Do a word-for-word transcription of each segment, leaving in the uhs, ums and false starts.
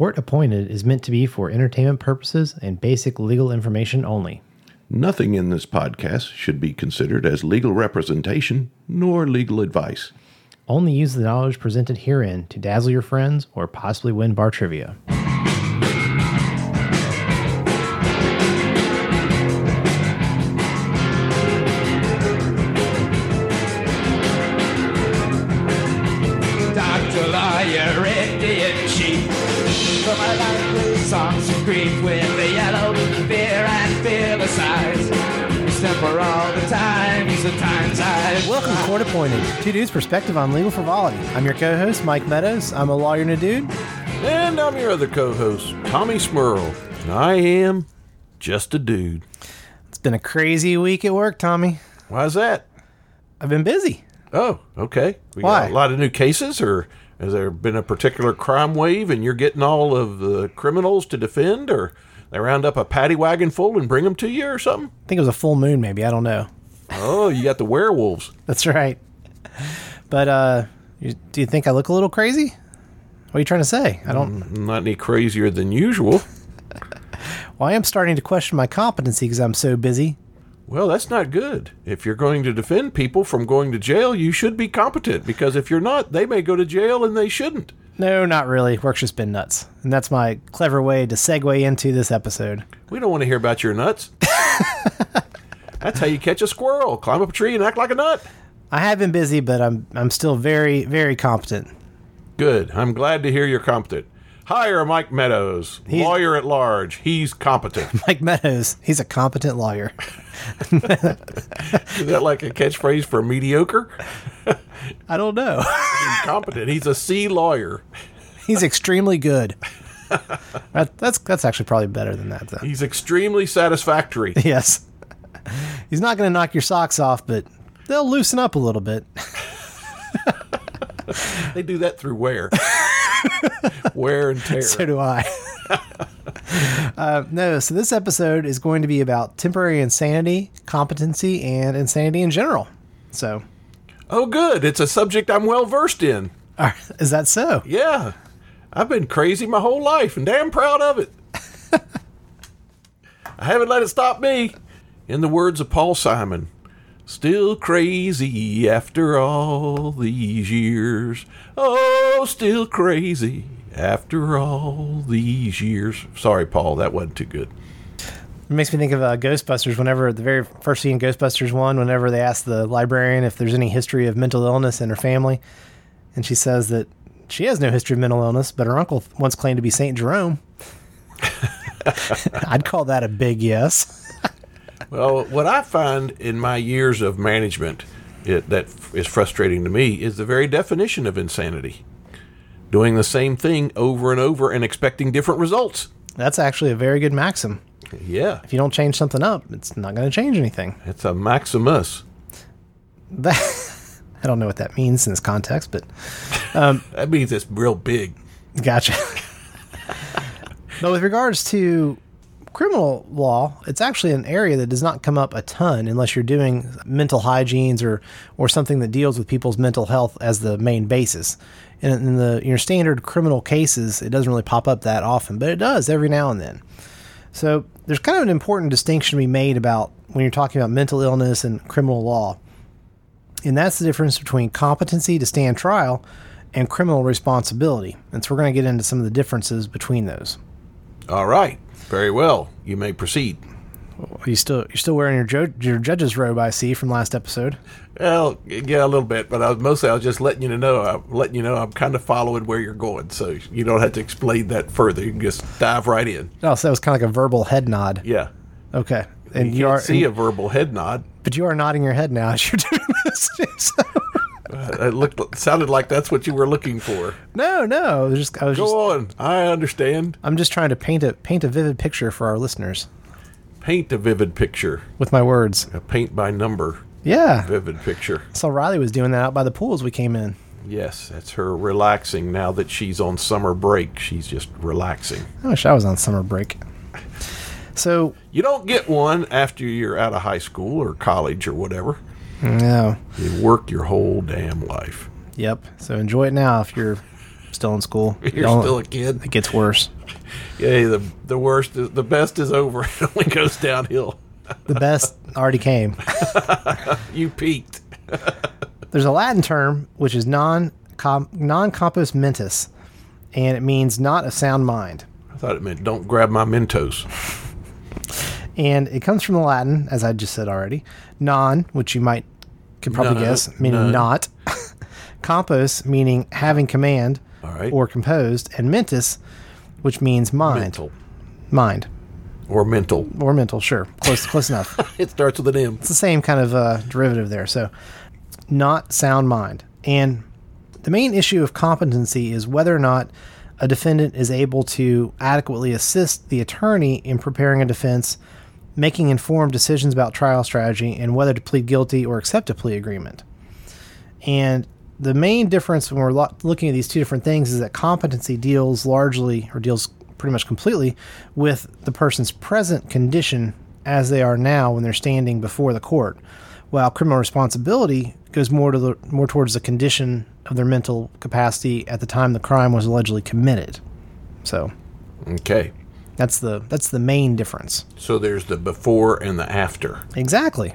Court Appointed is meant to be for entertainment purposes and basic legal information only. Nothing in this podcast should be considered as legal representation nor legal advice. Only use the knowledge presented herein to dazzle your friends or possibly win bar trivia. Doctor Lawyer, Indian Chief. For my life with songs of grief, with the yellow fear and fearless eyes. For all the times, the times I Welcome to Court Appointed, two dudes' perspective on legal frivolity. I'm your co-host, Mike Meadows. I'm a lawyer and a dude. And I'm your other co-host, Tommy Smurl. And I am just a dude. It's been a crazy week at work, Tommy. Why's that? I've been busy. Oh, okay. We Why? got a lot of new cases, or has there been a particular crime wave and you're getting all of the criminals to defend, or they round up a paddy wagon full and bring them to you or something? I think it was a full moon, maybe. I don't know. Oh, you got the werewolves. That's right. But uh, you, do you think I look a little crazy? What are you trying to say? I don't. Mm, not any crazier than usual. Well, I am starting to question my competency because I'm so busy. Well, that's not good. If you're going to defend people from going to jail, you should be competent, because if you're not, they may go to jail and they shouldn't. No, not really. Work's just been nuts. And that's my clever way to segue into this episode. We don't want to hear about your nuts. That's how you catch a squirrel. Climb up a tree and act like a nut. I have been busy, but I'm I'm still very, very competent. Good. I'm glad to hear you're competent. Hire Mike Meadows, He's- lawyer at large. He's competent. Mike Meadows, he's a competent lawyer. Is that like a catchphrase for mediocre? I don't know. He's competent. He's a C lawyer. He's extremely good. That, that's that's actually probably better than that, though. He's extremely satisfactory. Yes. He's not going to knock your socks off, but they'll loosen up a little bit. They do that through wear. Wear and tear. So do I. uh, no, so this episode is going to be about temporary insanity, competency, and insanity in general. So, Oh, good. It's a subject I'm well versed in. uh, is that so? Yeah. I've been crazy my whole life and damn proud of it. I haven't let it stop me. In the words of Paul Simon, still crazy after all these years. Oh, still crazy after all these years. Sorry, Paul, that wasn't too good. It makes me think of uh, Ghostbusters. Whenever the very first scene in Ghostbusters one, whenever they ask the librarian if there's any history of mental illness in her family, and she says that she has no history of mental illness, but her uncle once claimed to be Saint Jerome. I'd call that a big yes. Well, what I find in my years of management it, that f- is frustrating to me is the very definition of insanity. Doing the same thing over and over and expecting different results. That's actually a very good maxim. Yeah, If you don't change something up, it's not going to change anything. it's a maximus. That, I don't know what that means in this context, but That means it's real big. gotcha. But with regards to criminal law, it's actually an area that does not come up a ton unless you're doing mental hygienes or, or something that deals with people's mental health as the main basis. In, in the your standard criminal cases, it doesn't really pop up that often, but it does every now and then. So there's kind of an important distinction to be made about when you're talking about mental illness and criminal law. And that's the difference between competency to stand trial and criminal responsibility. And so we're going to get into some of the differences between those. All right. Very well. You may proceed. Are you still you're still wearing your jo- your judge's robe, I see, from last episode. Well, yeah, a little bit, but I was, mostly I was just letting you know. I'm letting you know I'm kind of following where you're going, so you don't have to explain that further. You can just dive right in. Oh, so that was kind of like a verbal head nod. Yeah. Okay, and You, you, can't are see a verbal head nod. but you are nodding your head now as you're doing this. So. Uh, it looked it sounded like that's what you were looking for. No, no, I was just I was just Go on. I understand. I'm just trying to paint a paint a vivid picture for our listeners Paint a vivid picture. with my words. A paint by number Yeah, vivid picture. I saw Riley was doing that out by the pool as we came in. Yes, that's her relaxing now that she's on summer break. She's just relaxing. I wish I was on summer break. So You don't get one after you're out of high school or college or whatever. no, You work your whole damn life. yep. So enjoy it now if you're still in school. You're Don't- still a kid. It gets worse. Yeah, the the worst, is, the best is over. It only goes downhill. The best already came. You peaked. There's a Latin term which is non non compos mentis, and it means not a sound mind. I thought it meant don't grab my Mentos. And it comes from the Latin, as I just said already, non, which you might could probably None. guess, meaning None. not. Compos, meaning having command All right. or composed, and mentis, which means mind. Mental. Mind. Or mental. Or mental, sure. Close close enough. It starts with an M. It's the same kind of uh, derivative there. So, not sound mind. And the main issue of competency is whether or not a defendant is able to adequately assist the attorney in preparing a defense, making informed decisions about trial strategy, and whether to plead guilty or accept a plea agreement. And the main difference when we're lo- looking at these two different things is that competency deals largely, or deals pretty much completely, with the person's present condition as they are now when they're standing before the court, while criminal responsibility goes more to the more towards the condition of their mental capacity at the time the crime was allegedly committed. So Okay. that's the that's the main difference. So there's the before and the after. Exactly.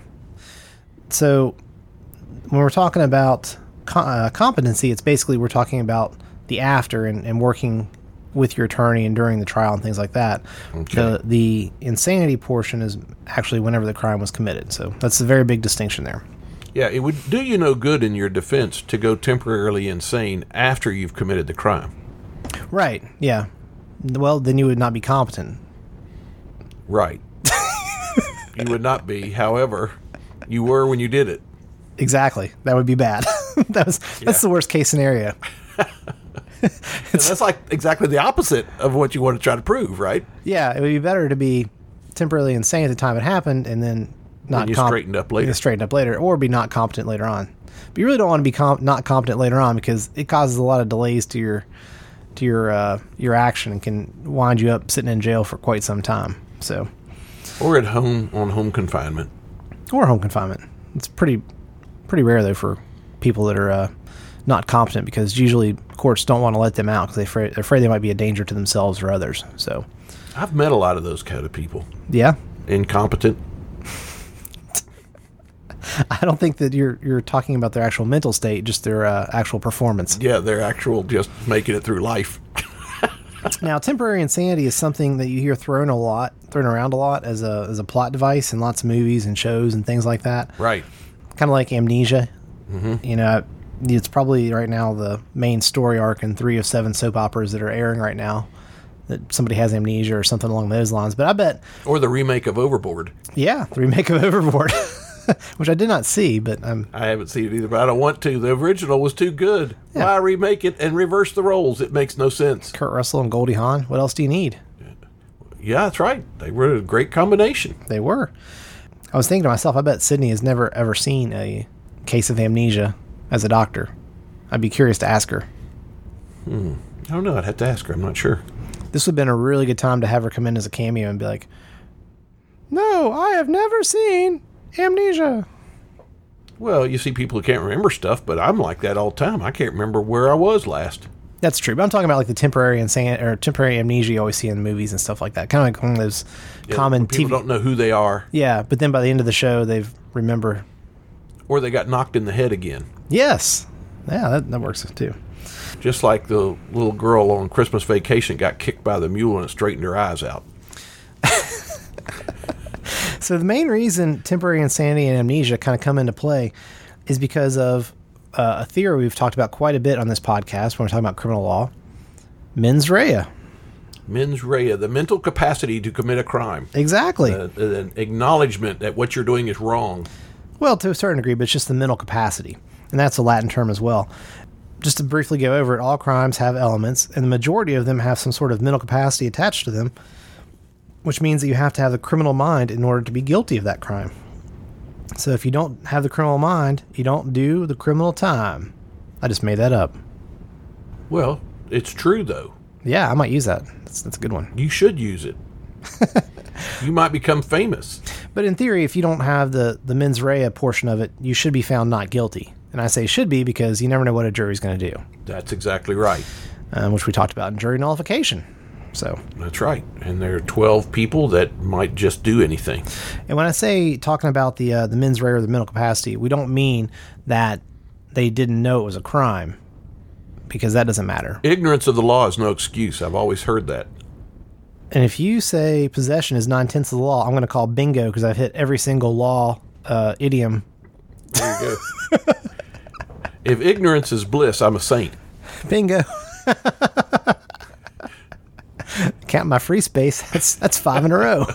So when we're talking about co- uh, competency, it's basically we're talking about the after and, and working with your attorney and during the trial and things like that. Okay. The the insanity portion is actually whenever the crime was committed. So that's a very big distinction there. Yeah, it would do you no good in your defense to go temporarily insane after you've committed the crime. Right. Yeah. Well, then you would not be competent. Right. You would not be. However, you were when you did it. Exactly. That would be bad. that was that's Yeah. the worst case scenario. And that's like exactly the opposite of what you want to try to prove, right? Yeah, it would be better to be temporarily insane at the time it happened and then not Then you comp- straightened up later. you straightened up later, or be not competent later on. But you really don't want to be com- not competent later on because it causes a lot of delays to your to your uh, your action and can wind you up sitting in jail for quite some time. So, Or at home on home confinement. or home confinement. It's pretty pretty rare though for people that are uh, not competent because usually courts don't want to let them out because they afraid, they're afraid they might be a danger to themselves or others. So, I've met a lot of those kind of people. yeah. Incompetent. I don't think that you're you're talking about their actual mental state, just their uh, actual performance. Yeah, they're actual just making it through life. Now, temporary insanity is something that you hear thrown a lot, thrown around a lot as a as a plot device in lots of movies and shows and things like that. Right. Kind of like amnesia. Mm-hmm. You know, it's probably right now the main story arc in three of seven soap operas that are airing right now. That somebody has amnesia or something along those lines. But I bet, Or the remake of Overboard. yeah, the remake of Overboard, which I did not see, but I'm I haven't seen it either, but I don't want to. The original was too good. Yeah. Why remake it and reverse the roles? It makes no sense. Kurt Russell and Goldie Hawn. What else do you need? Yeah, that's right. They were a great combination. They were. I was thinking to myself, I bet Sydney has never ever seen a case of amnesia as a doctor. I'd be curious to ask her. I don't know. I'd have to ask her. I'm not sure. This would have been a really good time to have her come in as a cameo and be like, "No, I have never seen amnesia." Well, you see people who can't remember stuff, but I'm like that all the time. I can't remember where I was last. That's true, but I'm talking about like the temporary insane or temporary amnesia you always see in movies and stuff like that. Kind of like one of those Yeah, common when people T V. don't know who they are, Yeah, but then by the end of the show, they remember. or they got knocked in the head again. Yes, yeah, that, that works too. Just like the little girl on Christmas Vacation got kicked by the mule and it straightened her eyes out. So the main reason temporary insanity and amnesia kind of come into play is because of uh, a theory we've talked about quite a bit on this podcast when we're talking about criminal law, mens rea. Mens rea, the mental capacity to commit a crime. Exactly. Uh, an acknowledgement that what you're doing is wrong. Well, to a certain degree, but it's just the mental capacity. And that's a Latin term as well. Just to briefly go over it, all crimes have elements, and the majority of them have some sort of mental capacity attached to them, which means that you have to have the criminal mind in order to be guilty of that crime. So if you don't have the criminal mind, you don't do the criminal time. I just made that up. Well, it's true, though. Yeah, I might use that. That's, that's a good one. You should use it. You might become famous. But in theory, if you don't have the, the mens rea portion of it, you should be found not guilty. And I say should be because you never know what a jury's going to do. That's exactly right. um, which we talked about in jury nullification. So That's right. And there are twelve people that might just do anything. And when I say talking about the uh, the mens rea or the mental capacity, we don't mean that they didn't know it was a crime, because that doesn't matter. Ignorance of the law is no excuse. I've always heard that. And if you say possession is nine-tenths of the law, I'm going to call bingo, because I've hit every single law uh, idiom. There you go. If ignorance is bliss, I'm a saint. Bingo. Count my free space. That's that's five in a row.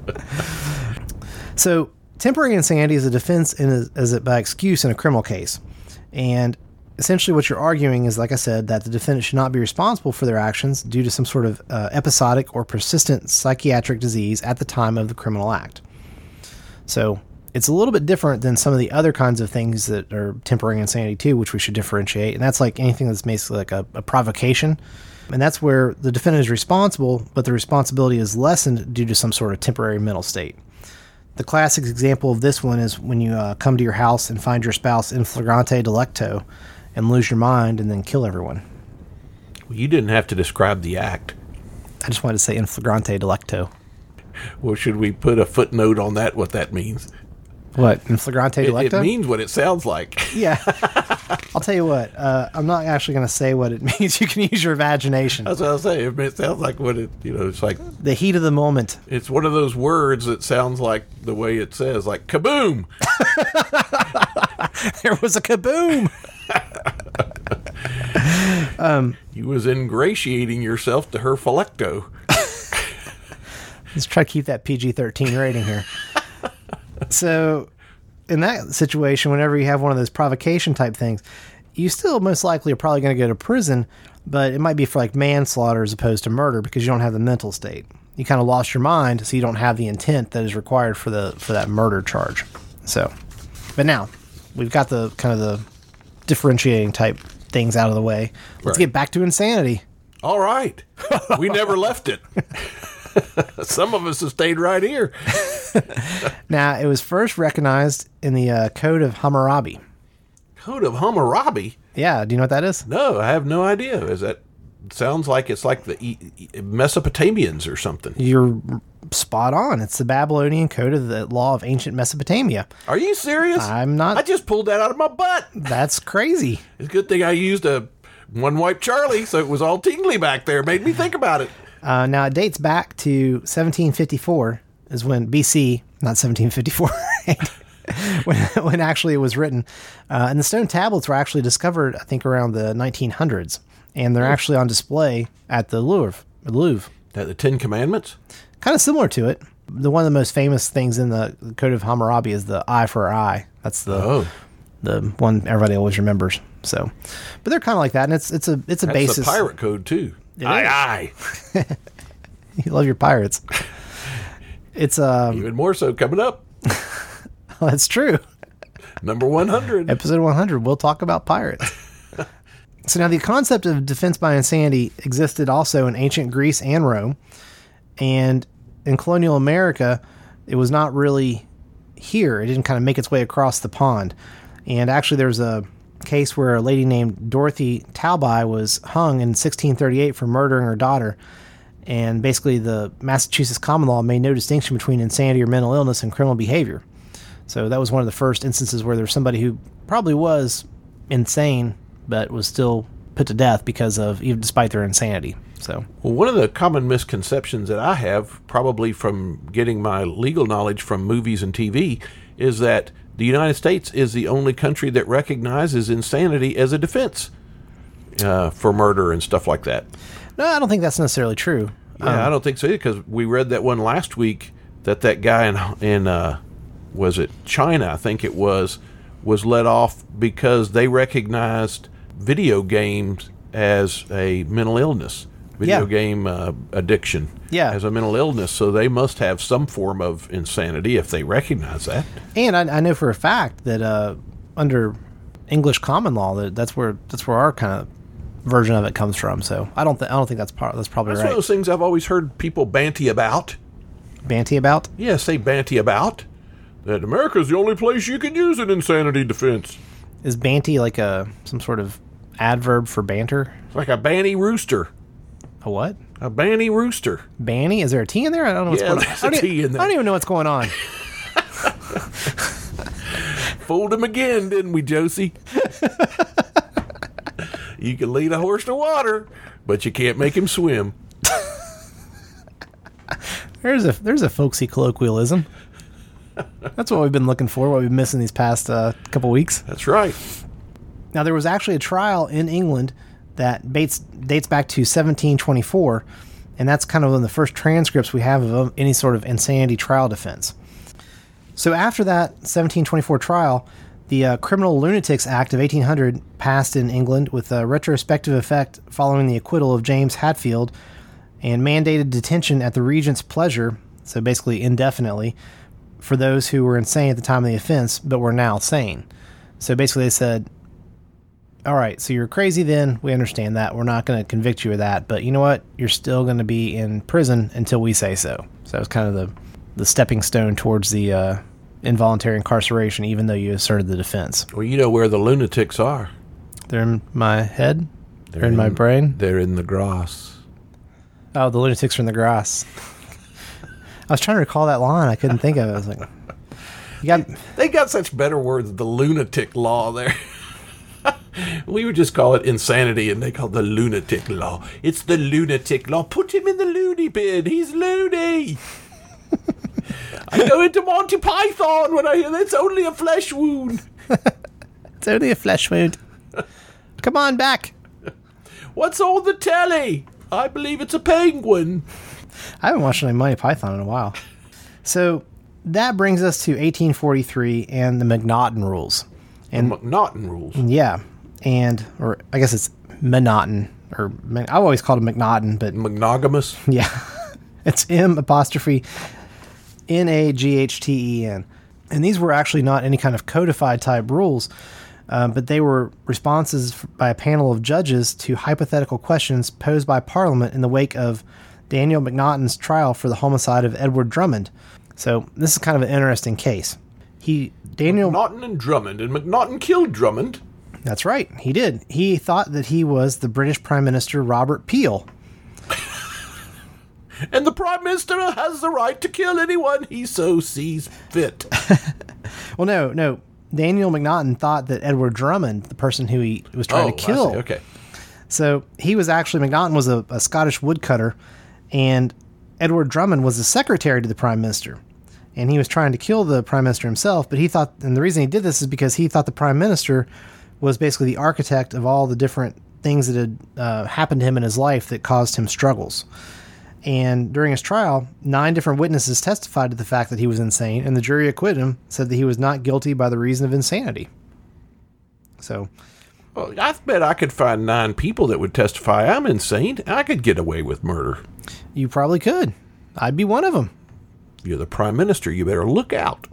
So, temporary insanity is a defense in a, as a, by excuse in a criminal case. And essentially what you're arguing is, like I said, that the defendant should not be responsible for their actions due to some sort of uh, episodic or persistent psychiatric disease at the time of the criminal act. So, it's a little bit different than some of the other kinds of things that are temporary insanity too, which we should differentiate. And that's like anything that's basically like a, a provocation. And that's where the defendant is responsible, but the responsibility is lessened due to some sort of temporary mental state. The classic example of this one is when you uh, come to your house and find your spouse in flagrante delicto and lose your mind and then kill everyone. Well, you didn't have to describe the act. I just wanted to say in flagrante delicto. Well, should we put a footnote on that, what that means? What, in flagrante It, delicto? it means what it sounds like. Yeah. I'll tell you what, uh, I'm not actually going to say what it means. You can use your imagination. That's what I was saying. It sounds like what it, you know, it's like, The heat of the moment. it's one of those words that sounds like the way it says, like kaboom. There was a kaboom. You was ingratiating yourself to her phyllecto. Let's try to keep that P G thirteen rating here. So, in that situation, whenever you have one of those provocation type things, you still most likely are probably going to go to prison, but it might be for like manslaughter as opposed to murder because you don't have the mental state. You kind of lost your mind, so you don't have the intent that is required for the for that murder charge. So, but now we've got the kind of the differentiating type things out of the way. Let's Right. get back to insanity. All right. We never left it. Some of us have stayed right here. Now, it was first recognized in the uh, Code of Hammurabi. Code of Hammurabi? Yeah, do you know what that is? No, I have no idea. Is that sounds like it's like the E- E- Mesopotamians or something. You're spot on. It's the Babylonian Code of the Law of Ancient Mesopotamia. Are you serious? I'm not- I just pulled that out of my butt. That's crazy. It's a good thing I used a one wipe Charlie, so it was all tingly back there. Made me think about it. Uh, now, it dates back to seventeen fifty-four, is when B C, not seventeen fifty-four, when, when actually it was written. Uh, and the stone tablets were actually discovered, I think, around the nineteen hundreds. And they're actually on display at the Louvre. Louvre. That the Ten Commandments? Kind of similar to it. The one of the most famous things in the Code of Hammurabi is the eye for eye. That's the Oh. the one everybody always remembers. So, but they're kind of like that, and it's it's a it's a That's basis. the pirate code, too. It aye, is. aye. You love your pirates. It's um, Even more so coming up. that's true. Number one hundred. Episode one hundred, we'll talk about pirates. So now the concept of defense by insanity existed also in ancient Greece and Rome, and in colonial America, it was not really here. It didn't kind of make its way across the pond. And actually, there was a case where a lady named Dorothy Talby was hung in sixteen thirty-eight for murdering her daughter. And basically, the Massachusetts common law made no distinction between insanity or mental illness and criminal behavior. So that was one of the first instances where there was somebody who probably was insane, but was still put to death because of, even despite their insanity. So, Well, one of the common misconceptions that I have, probably from getting my legal knowledge from movies and T V, is that the United States is the only country that recognizes insanity as a defense uh, for murder and stuff like that. no, I don't think that's necessarily true. Yeah, I don't think so either, because we read that one last week that that guy in in uh, was it China, I think it was, was let off because they recognized video games as a mental illness, video Yeah. game uh, addiction Yeah. as a mental illness. So they must have some form of insanity if they recognize that. And I, I know for a fact that uh, under English common law, that that's where that's where our kind of version of it comes from. So I don't think I don't think that's part that's probably That's one right. of those things I've always heard people banty about. Banty about. Yeah, say banty about. That America's the only place you can use an insanity defense. Is Banty like a some sort of adverb for banter. It's like a banny rooster. A what? A banny rooster. Banny? Is there a T in there? I don't know what's Yeah, going on. there's I a don't T e- in there. I don't even know what's going on. Fooled him again, didn't we, Josie? You can lead a horse to water, but you can't make him swim. There's a there's a folksy colloquialism. That's what we've been looking for, what we've been missing these past uh, couple weeks. That's right. Now, there was actually a trial in England that dates, dates back to seventeen twenty-four, and that's kind of one of the first transcripts we have of any sort of insanity trial defense. So after that seventeen twenty-four trial, the uh, Criminal Lunatics Act of eighteen hundred passed in England with a retrospective effect following the acquittal of James Hatfield, and mandated detention at the regent's pleasure, so basically indefinitely, for those who were insane at the time of the offense but were now sane. So basically they said, all right, so you're crazy then, we understand that, we're not going to convict you of that, but you know what, you're still going to be in prison until we say so. So that was kind of the, the stepping stone towards the uh, involuntary incarceration, even though you asserted the defense. Well, you know where the lunatics are. They're in my head? They're, They're in, my brain? They're in the grass. Oh, the lunatics are in the grass. I was trying to recall that line. I couldn't think of it. I was like, you got... They got such better words, the lunatic law there. We would just call it insanity, and they call it the lunatic law. It's the lunatic law. Put him in the loony bin. He's loony. I go into Monty Python when I hear that's only a flesh wound. It's only a flesh wound. Come on back. What's on the telly? I believe it's a penguin. I haven't watched any Monty Python in a while. So that brings us to eighteen forty-three and the McNaughton rules. And The McNaughton rules. yeah, and or I guess it's Monaughton, or I always called it McNaughton, but Monogamous. yeah, it's M apostrophe N A G H T E N, and these were actually not any kind of codified type rules, uh, but they were responses by a panel of judges to hypothetical questions posed by Parliament in the wake of Daniel McNaughton's trial for the homicide of Edward Drummond. So this is kind of an interesting case. He Daniel McNaughton and Drummond, and McNaughton killed Drummond. That's right, he did. He thought that he was the British Prime Minister Robert Peel. And the Prime Minister has the right to kill anyone he so sees fit. Well, no, no. Daniel McNaughton thought that Edward Drummond, the person who he was trying Oh, to kill. I see. Okay. So he was actually, McNaughton was a, a Scottish woodcutter, and Edward Drummond was the secretary to the Prime Minister. And he was trying to kill the Prime Minister himself, but he thought, and the reason he did this is because he thought the Prime Minister was basically the architect of all the different things that had uh, happened to him in his life that caused him struggles. And during his trial, nine different witnesses testified to the fact that he was insane, and the jury acquitted him, said that he was not guilty by the reason of insanity. So, Well, I bet I could find nine people that would testify I'm insane. I could get away with murder. you probably could. I'd be one of them. You're the Prime Minister. You better look out.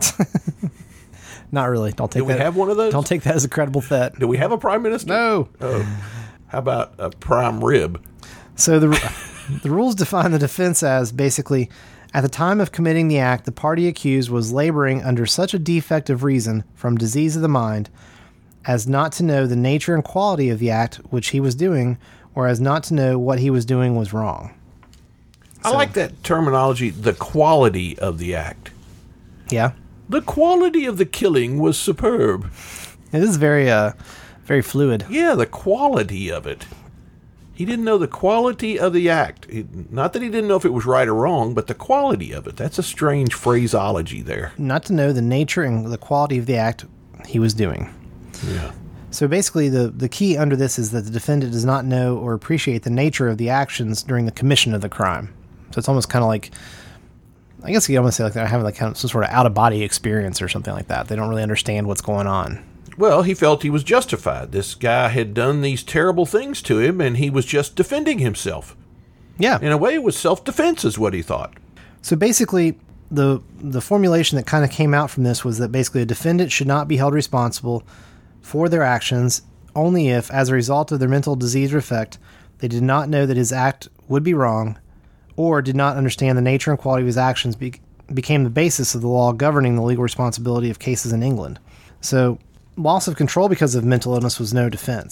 Not really. Don't take Do we that. have one of those? Don't take that as a credible threat. Do we have a Prime Minister? No. Oh. How about a prime rib? So the the rules define the defense as basically, at the time of committing the act, the party accused was laboring under such a defect of reason from disease of the mind as not to know the nature and quality of the act which he was doing, or as not to know what he was doing was wrong. I So- like that terminology, the quality of the act. Yeah, The quality of the killing was superb. it is very uh very fluid. Yeah, the quality of it. He didn't know the quality of the act. He, not that he didn't know if it was right or wrong, but the quality of it. That's a strange phraseology there. Not to know the nature and the quality of the act he was doing. Yeah. So basically, the, the key under this is that the defendant does not know or appreciate the nature of the actions during the commission of the crime. So it's almost kind of like, I guess you could almost say like they're having like kind of some sort of out-of-body experience or something like that. They don't really understand what's going on. Well, he felt he was justified. This guy had done these terrible things to him, and he was just defending himself. Yeah. In a way, it was self-defense is what he thought. So basically, the the formulation that kind of came out from this was that basically a defendant should not be held responsible for their actions only if, as a result of their mental disease or effect, they did not know that his act would be wrong, or did not understand the nature and quality of his actions be, became the basis of the law governing the legal responsibility of cases in England. So, loss of control because of mental illness was no defense.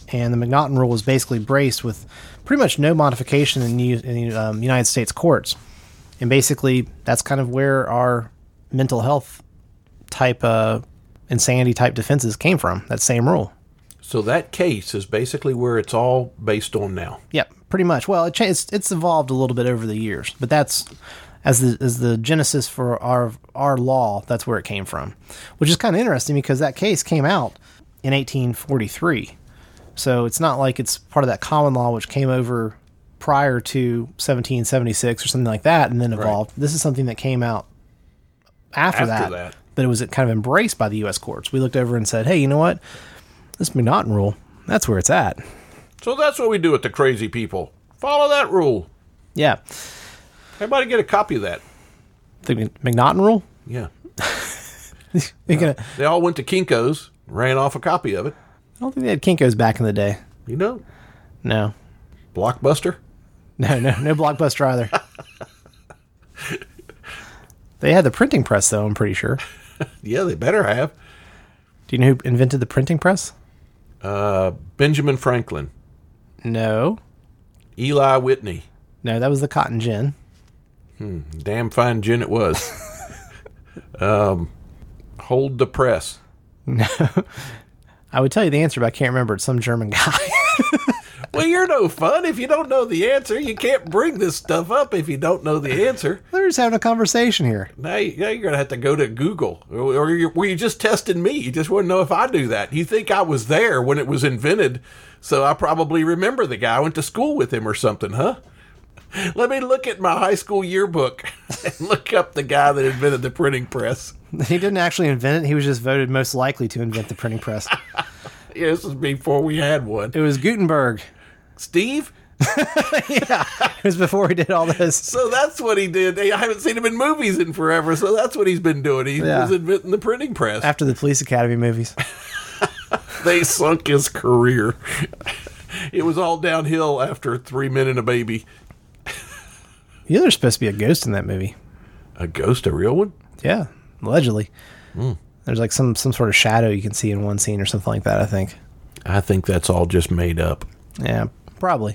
And the McNaughton rule was basically braced with pretty much no modification in the in, um, United States courts. And basically, that's kind of where our mental health type, uh, insanity type defenses came from, that same rule. So that case is basically where it's all based on now. Yep, pretty much. Well, it, it's, it's evolved a little bit over the years, but that's, as the as the genesis for our our law, that's where it came from. Which is kind of interesting because that case came out in eighteen forty-three. So it's not like it's part of that common law which came over prior to seventeen seventy-six or something like that and then evolved. Right. This is something that came out after, after that, that, but it was kind of embraced by the U S courts. We looked over and said, hey, you know what? This McNaughton rule, that's where it's at. So that's what we do with the crazy people. Follow that rule. Yeah. Everybody get a copy of that. The McNaughton rule? Yeah. gonna, uh, they all went to Kinko's, ran off a copy of it. I don't think they had Kinko's back in the day. You know? No. Blockbuster? No, no, no Blockbuster either. They had the printing press, though, I'm pretty sure. Yeah, they better have. Do you know who invented the printing press? Uh, Benjamin Franklin. No. Eli Whitney. No, that was the cotton gin. Hmm, damn fine gin it was. um, hold the press. No. I would tell you the answer, but I can't remember. It's some German guy. Well, you're no fun. If you don't know the answer, you can't bring this stuff up if you don't know the answer. We're just having a conversation here. Now, you, now you're going to have to go to Google. Or, or you're, were you just testing me? You just want to know if I do that. You think I was there when it was invented, so I probably remember the guy. I went to school with him or something, huh? Let me look at my high school yearbook and look up the guy that invented the printing press. He didn't actually invent it. He was just voted most likely to invent the printing press. Yeah, this was before we had one. It was Gutenberg. Steve? Yeah, it was before he did all this. So that's what he did. I haven't seen him in movies in forever, so that's what he's been doing. He yeah. was inventing the printing press. After the Police Academy movies. They sunk his career. It was all downhill after Three Men and a Baby. You know there's supposed to be a ghost in that movie. A ghost? A real one? Yeah, allegedly. Mm. There's like some, some sort of shadow you can see in one scene or something like that, I think. I think that's all just made up. Yeah, probably.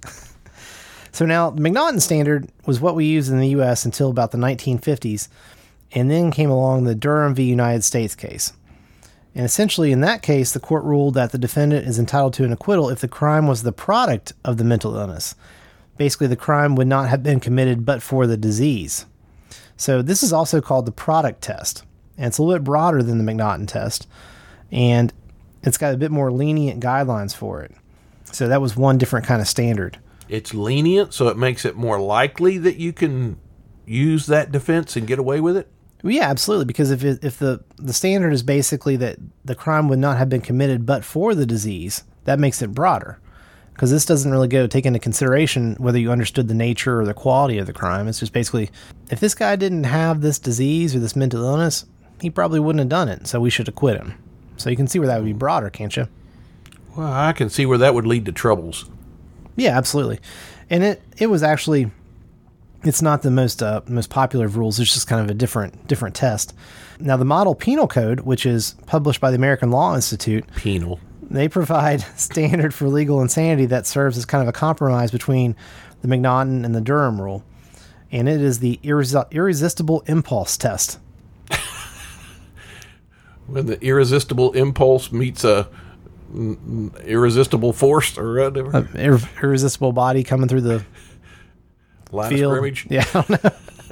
So now, the McNaughton standard was what we used in the U S until about the nineteen fifties, and then came along the Durham v. United States case. And essentially, in that case, the court ruled that the defendant is entitled to an acquittal if the crime was the product of the mental illness. Basically, the crime would not have been committed but for the disease. So this is also called the product test. And it's a little bit broader than the McNaughton test. And it's got a bit more lenient guidelines for it. So that was one different kind of standard. It's lenient, so it makes it more likely that you can use that defense and get away with it? Well, yeah, absolutely. Because if it, if the, the standard is basically that the crime would not have been committed but for the disease, that makes it broader. Because this doesn't really go take into consideration whether you understood the nature or the quality of the crime. It's just basically, if this guy didn't have this disease or this mental illness, he probably wouldn't have done it, so we should acquit him. So you can see where that would be broader, can't you? Well, I can see where that would lead to troubles. Yeah, absolutely. And it, it was actually, it's not the most uh, most popular of rules. It's just kind of a different different test. Now, the Model Penal Code, which is published by the American Law Institute. Penal. They provide standard for legal insanity that serves as kind of a compromise between the McNaughton and the Durham rule. And it is the irres- irresistible impulse test. When the irresistible impulse meets a irresistible force or whatever. An ir- irresistible body coming through the line field. of scrimmage. Yeah, I don't know.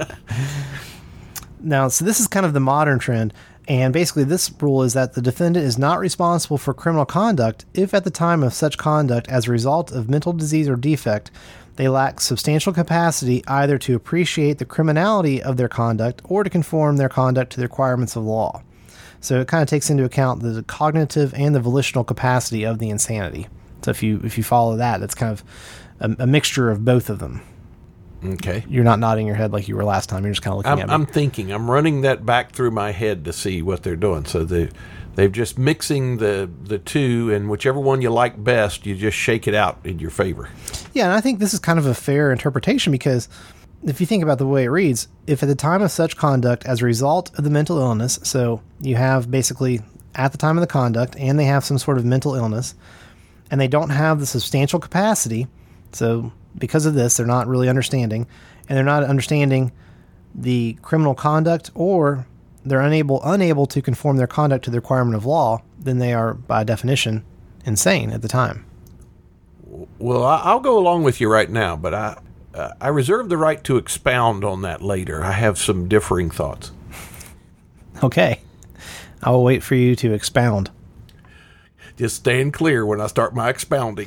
Now, so this is kind of the modern trend. And basically this rule is that the defendant is not responsible for criminal conduct if at the time of such conduct as a result of mental disease or defect, they lack substantial capacity either to appreciate the criminality of their conduct or to conform their conduct to the requirements of law. So it kind of takes into account the cognitive and the volitional capacity of the insanity. So if you if you follow that, that's kind of a, a mixture of both of them. Okay. You're not nodding your head like you were last time. You're just kind of looking I'm, at me. I'm thinking. I'm running that back through my head to see what they're doing. So they, they've just mixing the, the two, and whichever one you like best, you just shake it out in your favor. Yeah, and I think this is kind of a fair interpretation because if you think about the way it reads, if at the time of such conduct as a result of the mental illness, so you have basically at the time of the conduct and they have some sort of mental illness, and they don't have the substantial capacity. So because of this, they're not really understanding, and they're not understanding the criminal conduct, or they're unable unable to conform their conduct to the requirement of law, then they are, by definition, insane at the time. Well, I- I'll go along with you right now, but I uh, I reserve the right to expound on that later. I have some differing thoughts. Okay. I will wait for you to expound. Just stand clear when I start my expounding.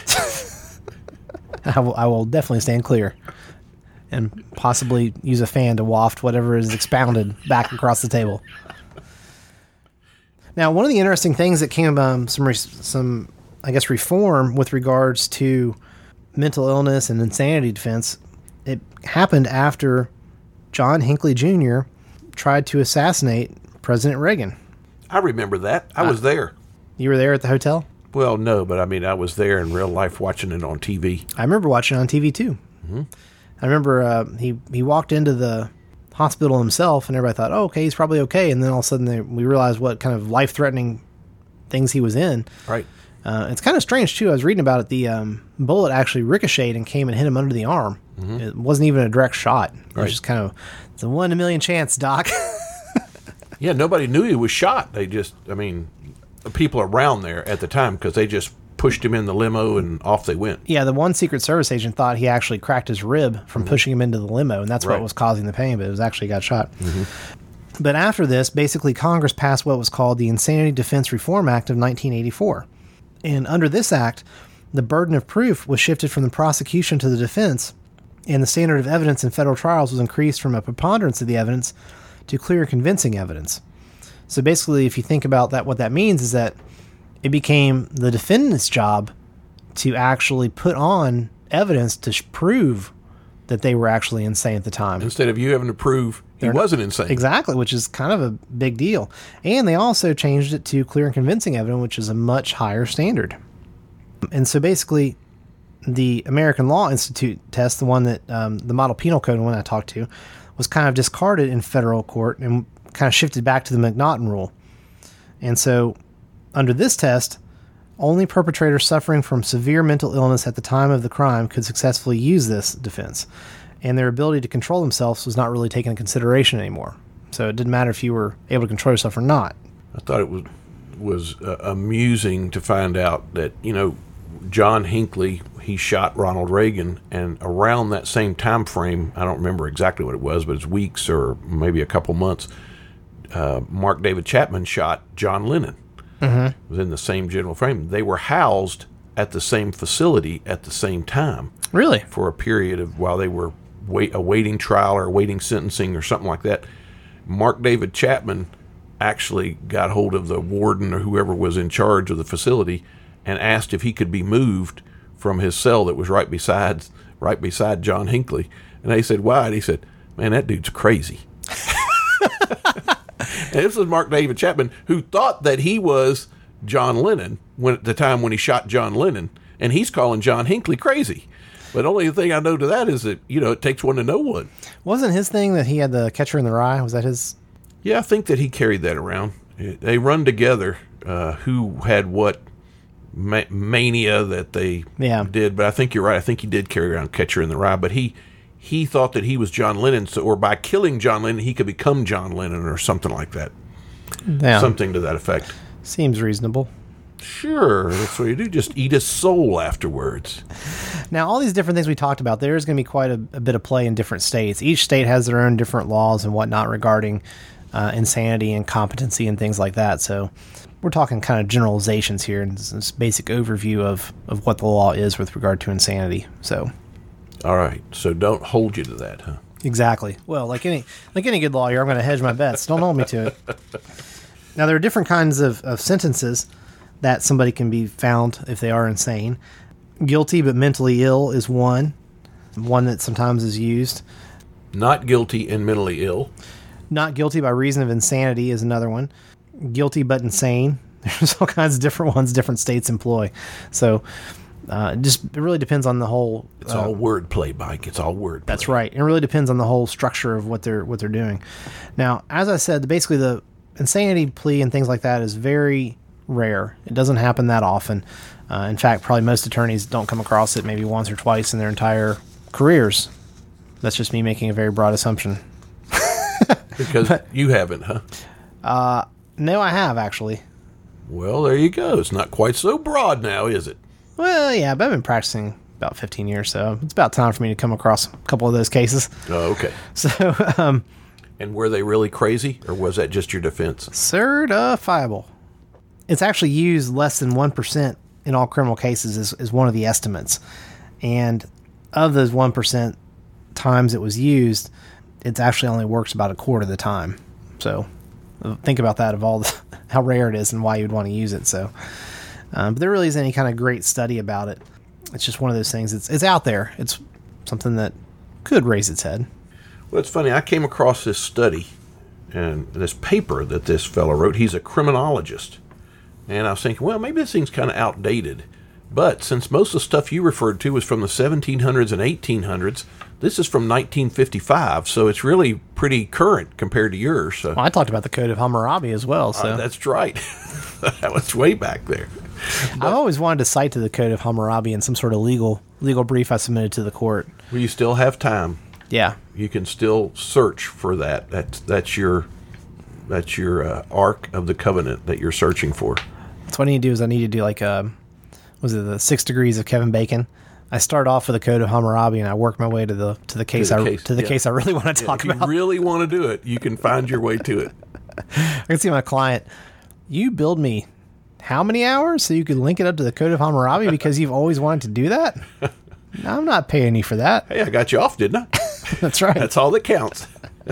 I will, I will definitely stand clear and possibly use a fan to waft whatever is expounded back across the table. Now, one of the interesting things that came um, some re- some I guess reform with regards to mental illness and insanity defense, it happened after John Hinckley Junior tried to assassinate President Reagan. I remember that. I was there. You were there at the hotel? Well, no, but I mean, I was there in real life watching it on T V. I remember watching it on T V too. Mm-hmm. I remember uh, he he walked into the hospital himself, and everybody thought, "Oh, okay, he's probably okay." And then all of a sudden, they, we realized what kind of life-threatening things he was in. Right. Uh, it's kind of strange too. I was reading about it. The um, bullet actually ricocheted and came and hit him under the arm. Mm-hmm. It wasn't even a direct shot. It right. was just kind of it's a one in a million chance, Doc. Yeah, nobody knew he was shot. They just, I mean, the people around there at the time, because they just pushed him in the limo and off they went. Yeah, the one Secret Service agent thought he actually cracked his rib from mm-hmm. pushing him into the limo, and that's right. what was causing the pain, but it was actually got shot. Mm-hmm. But after this, basically Congress passed what was called the Insanity Defense Reform Act of nineteen eighty-four. And under this act, the burden of proof was shifted from the prosecution to the defense, and the standard of evidence in federal trials was increased from a preponderance of the evidence to clear convincing evidence. So basically, if you think about that, what that means is that it became the defendant's job to actually put on evidence to sh- prove that they were actually insane at the time. Instead of you having to prove he They're wasn't insane. Exactly, which is kind of a big deal. And they also changed it to clear and convincing evidence, which is a much higher standard. And so basically, the American Law Institute test, the one that um, the model penal code, the one I talked to, was kind of discarded in federal court and kind of shifted back to the McNaughton rule. And so under this test, only perpetrators suffering from severe mental illness at the time of the crime could successfully use this defense, and their ability to control themselves was not really taken into consideration anymore. So it didn't matter if you were able to control yourself or not. I thought it was was uh, amusing to find out that, you know, John Hinckley, he shot Ronald Reagan, and around that same time frame, I don't remember exactly what it was, but it's weeks or maybe a couple months, uh, Mark David Chapman shot John Lennon. Mm-hmm. It was in the same general frame. They were housed at the same facility at the same time. Really? For a period of while they were wait, awaiting trial or awaiting sentencing or something like that. Mark David Chapman actually got hold of the warden or whoever was in charge of the facility and asked if he could be moved from his cell that was right beside right beside John Hinckley. And they said, why? And he said, man, that dude's crazy. And this was Mark David Chapman, who thought that he was John Lennon when at the time when he shot John Lennon, and he's calling John Hinckley crazy. But only thing I know to that is that, you know, it takes one to know one. Wasn't his thing that he had the Catcher in the Rye? Was that his? Yeah, I think that he carried that around. They run together uh, who had what ma- mania that they yeah. did. But I think you're right. I think he did carry around Catcher in the Rye. But he he thought that he was John Lennon, so, or by killing John Lennon, he could become John Lennon or something like that. Yeah. Something to that effect. Seems reasonable. Sure, that's what you do. Just eat his soul afterwards. Now, all these different things we talked about, there's going to be quite a, a bit of play in different states. Each state has their own different laws and whatnot regarding uh, insanity and competency and things like that. So we're talking kind of generalizations here and this, this basic overview of, of what the law is with regard to insanity. So, all right. So don't hold you to that, huh? Exactly. Well, like any like any good lawyer, I'm going to hedge my bets. Don't hold me to it. Now, there are different kinds of, of sentences that somebody can be found if they are insane. Guilty but mentally ill is one, one that sometimes is used. Not guilty and mentally ill. Not guilty by reason of insanity is another one. Guilty but insane. There's all kinds of different ones different states employ. So uh, it just it really depends on the whole. It's uh, all wordplay, Mike. It's all wordplay. That's right. It really depends on the whole structure of what they're what they're doing. Now, as I said, basically the insanity plea and things like that is very rare. It doesn't happen that often. Uh, in fact, probably most attorneys don't come across it maybe once or twice in their entire careers. That's just me making a very broad assumption. Because but, you haven't, huh? Uh, no, I have, actually. Well, there you go. It's not quite so broad now, is it? Well, yeah, but I've been practicing about fifteen years, so it's about time for me to come across a couple of those cases. Oh, okay. So, um... And were they really crazy, or was that just your defense? Certifiable. It's actually used less than one percent in all criminal cases is, is one of the estimates. And of those one percent times it was used, it actually only works about a quarter of the time. So think about that, of all the, how rare it is and why you'd want to use it. So, um, but there really isn't any kind of great study about it. It's just one of those things. It's it's out there. It's something that could raise its head. Well, it's funny. I came across this study and this paper that this fellow wrote. He's a criminologist. And I was thinking, well, maybe this thing's kind of outdated. But since most of the stuff you referred to was from the seventeen hundreds and eighteen hundreds, this is from nineteen fifty-five. So it's really pretty current compared to yours. So. Well, I talked about the Code of Hammurabi as well. So uh, that's right. That was way back there. But I've always wanted to cite to the Code of Hammurabi in some sort of legal legal brief I submitted to the court. Well, you still have time. Yeah. You can still search for that. That's that's your that's your uh, Ark of the Covenant that you're searching for. That's what I need to do is I need to do like a, was it the Six Degrees of Kevin Bacon? I start off with the Code of Hammurabi and I work my way to the to the case to the I case, to the yeah. case I really want to talk yeah, if about. If you really want to do it, you can find your way to it. I can see my client. You billed me how many hours so you could link it up to the Code of Hammurabi because you've always wanted to do that? No, I'm not paying you for that. Hey, I got you off, didn't I? That's right. That's all that counts.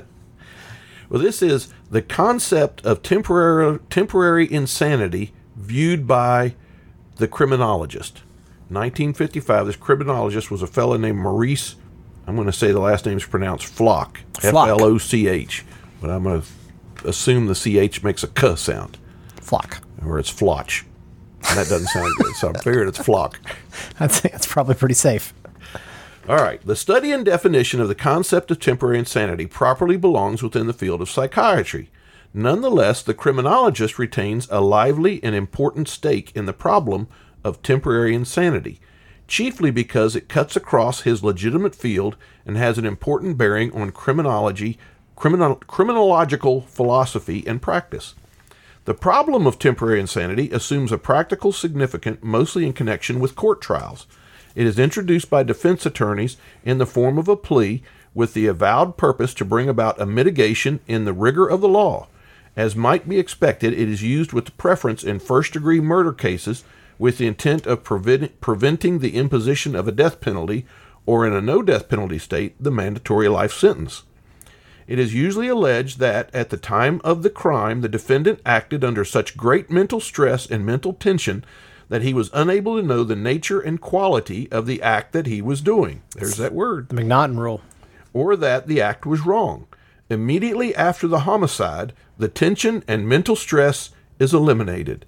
Well, this is the concept of temporary temporary insanity viewed by the criminologist. nineteen fifty-five, this criminologist was a fellow named Maurice. I'm going to say the last name is pronounced Floch. F L O C H. But I'm going to assume the C H makes a K sound. Floch. Or it's Floch. And that doesn't sound good, so I figured it's Floch. I'd say it's probably pretty safe. All right. The study and definition of the concept of temporary insanity properly belongs within the field of psychiatry. Nonetheless, the criminologist retains a lively and important stake in the problem of temporary insanity, chiefly because it cuts across his legitimate field and has an important bearing on criminology, criminal, criminological philosophy and practice. The problem of temporary insanity assumes a practical significance mostly in connection with court trials. It is introduced by defense attorneys in the form of a plea with the avowed purpose to bring about a mitigation in the rigor of the law. As might be expected, it is used with preference in first-degree murder cases with the intent of prevent, preventing the imposition of a death penalty, or in a no-death penalty state, the mandatory life sentence. It is usually alleged that, at the time of the crime, the defendant acted under such great mental stress and mental tension that he was unable to know the nature and quality of the act that he was doing. There's that word. The McNaughton rule. Or that the act was wrong. Immediately after the homicide, the tension and mental stress is eliminated.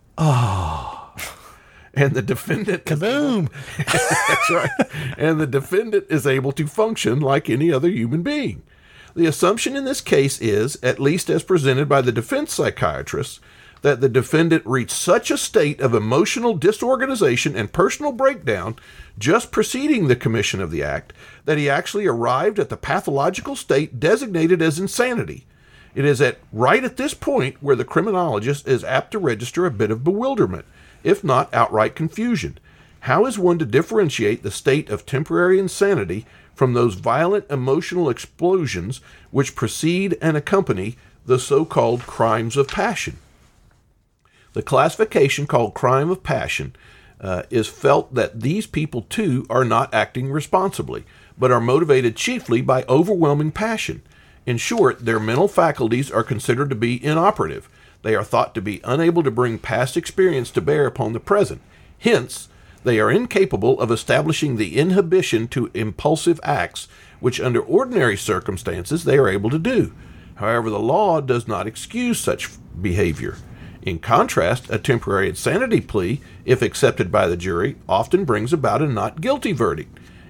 Ah. Oh. And the defendant... Kaboom! That's right. And the defendant is able to function like any other human being. The assumption in this case is, at least as presented by the defense psychiatrists, that the defendant reached such a state of emotional disorganization and personal breakdown just preceding the commission of the act that he actually arrived at the pathological state designated as insanity. It is at right at this point where the criminologist is apt to register a bit of bewilderment, if not outright confusion. How is one to differentiate the state of temporary insanity from those violent emotional explosions which precede and accompany the so-called crimes of passion? The classification called crime of passion uh, is felt that these people, too, are not acting responsibly, but are motivated chiefly by overwhelming passion. In short, their mental faculties are considered to be inoperative. They are thought to be unable to bring past experience to bear upon the present. Hence, they are incapable of establishing the inhibition to impulsive acts, which under ordinary circumstances they are able to do. However, the law does not excuse such behavior. In contrast, a temporary insanity plea, if accepted by the jury, often brings about a not guilty verdict.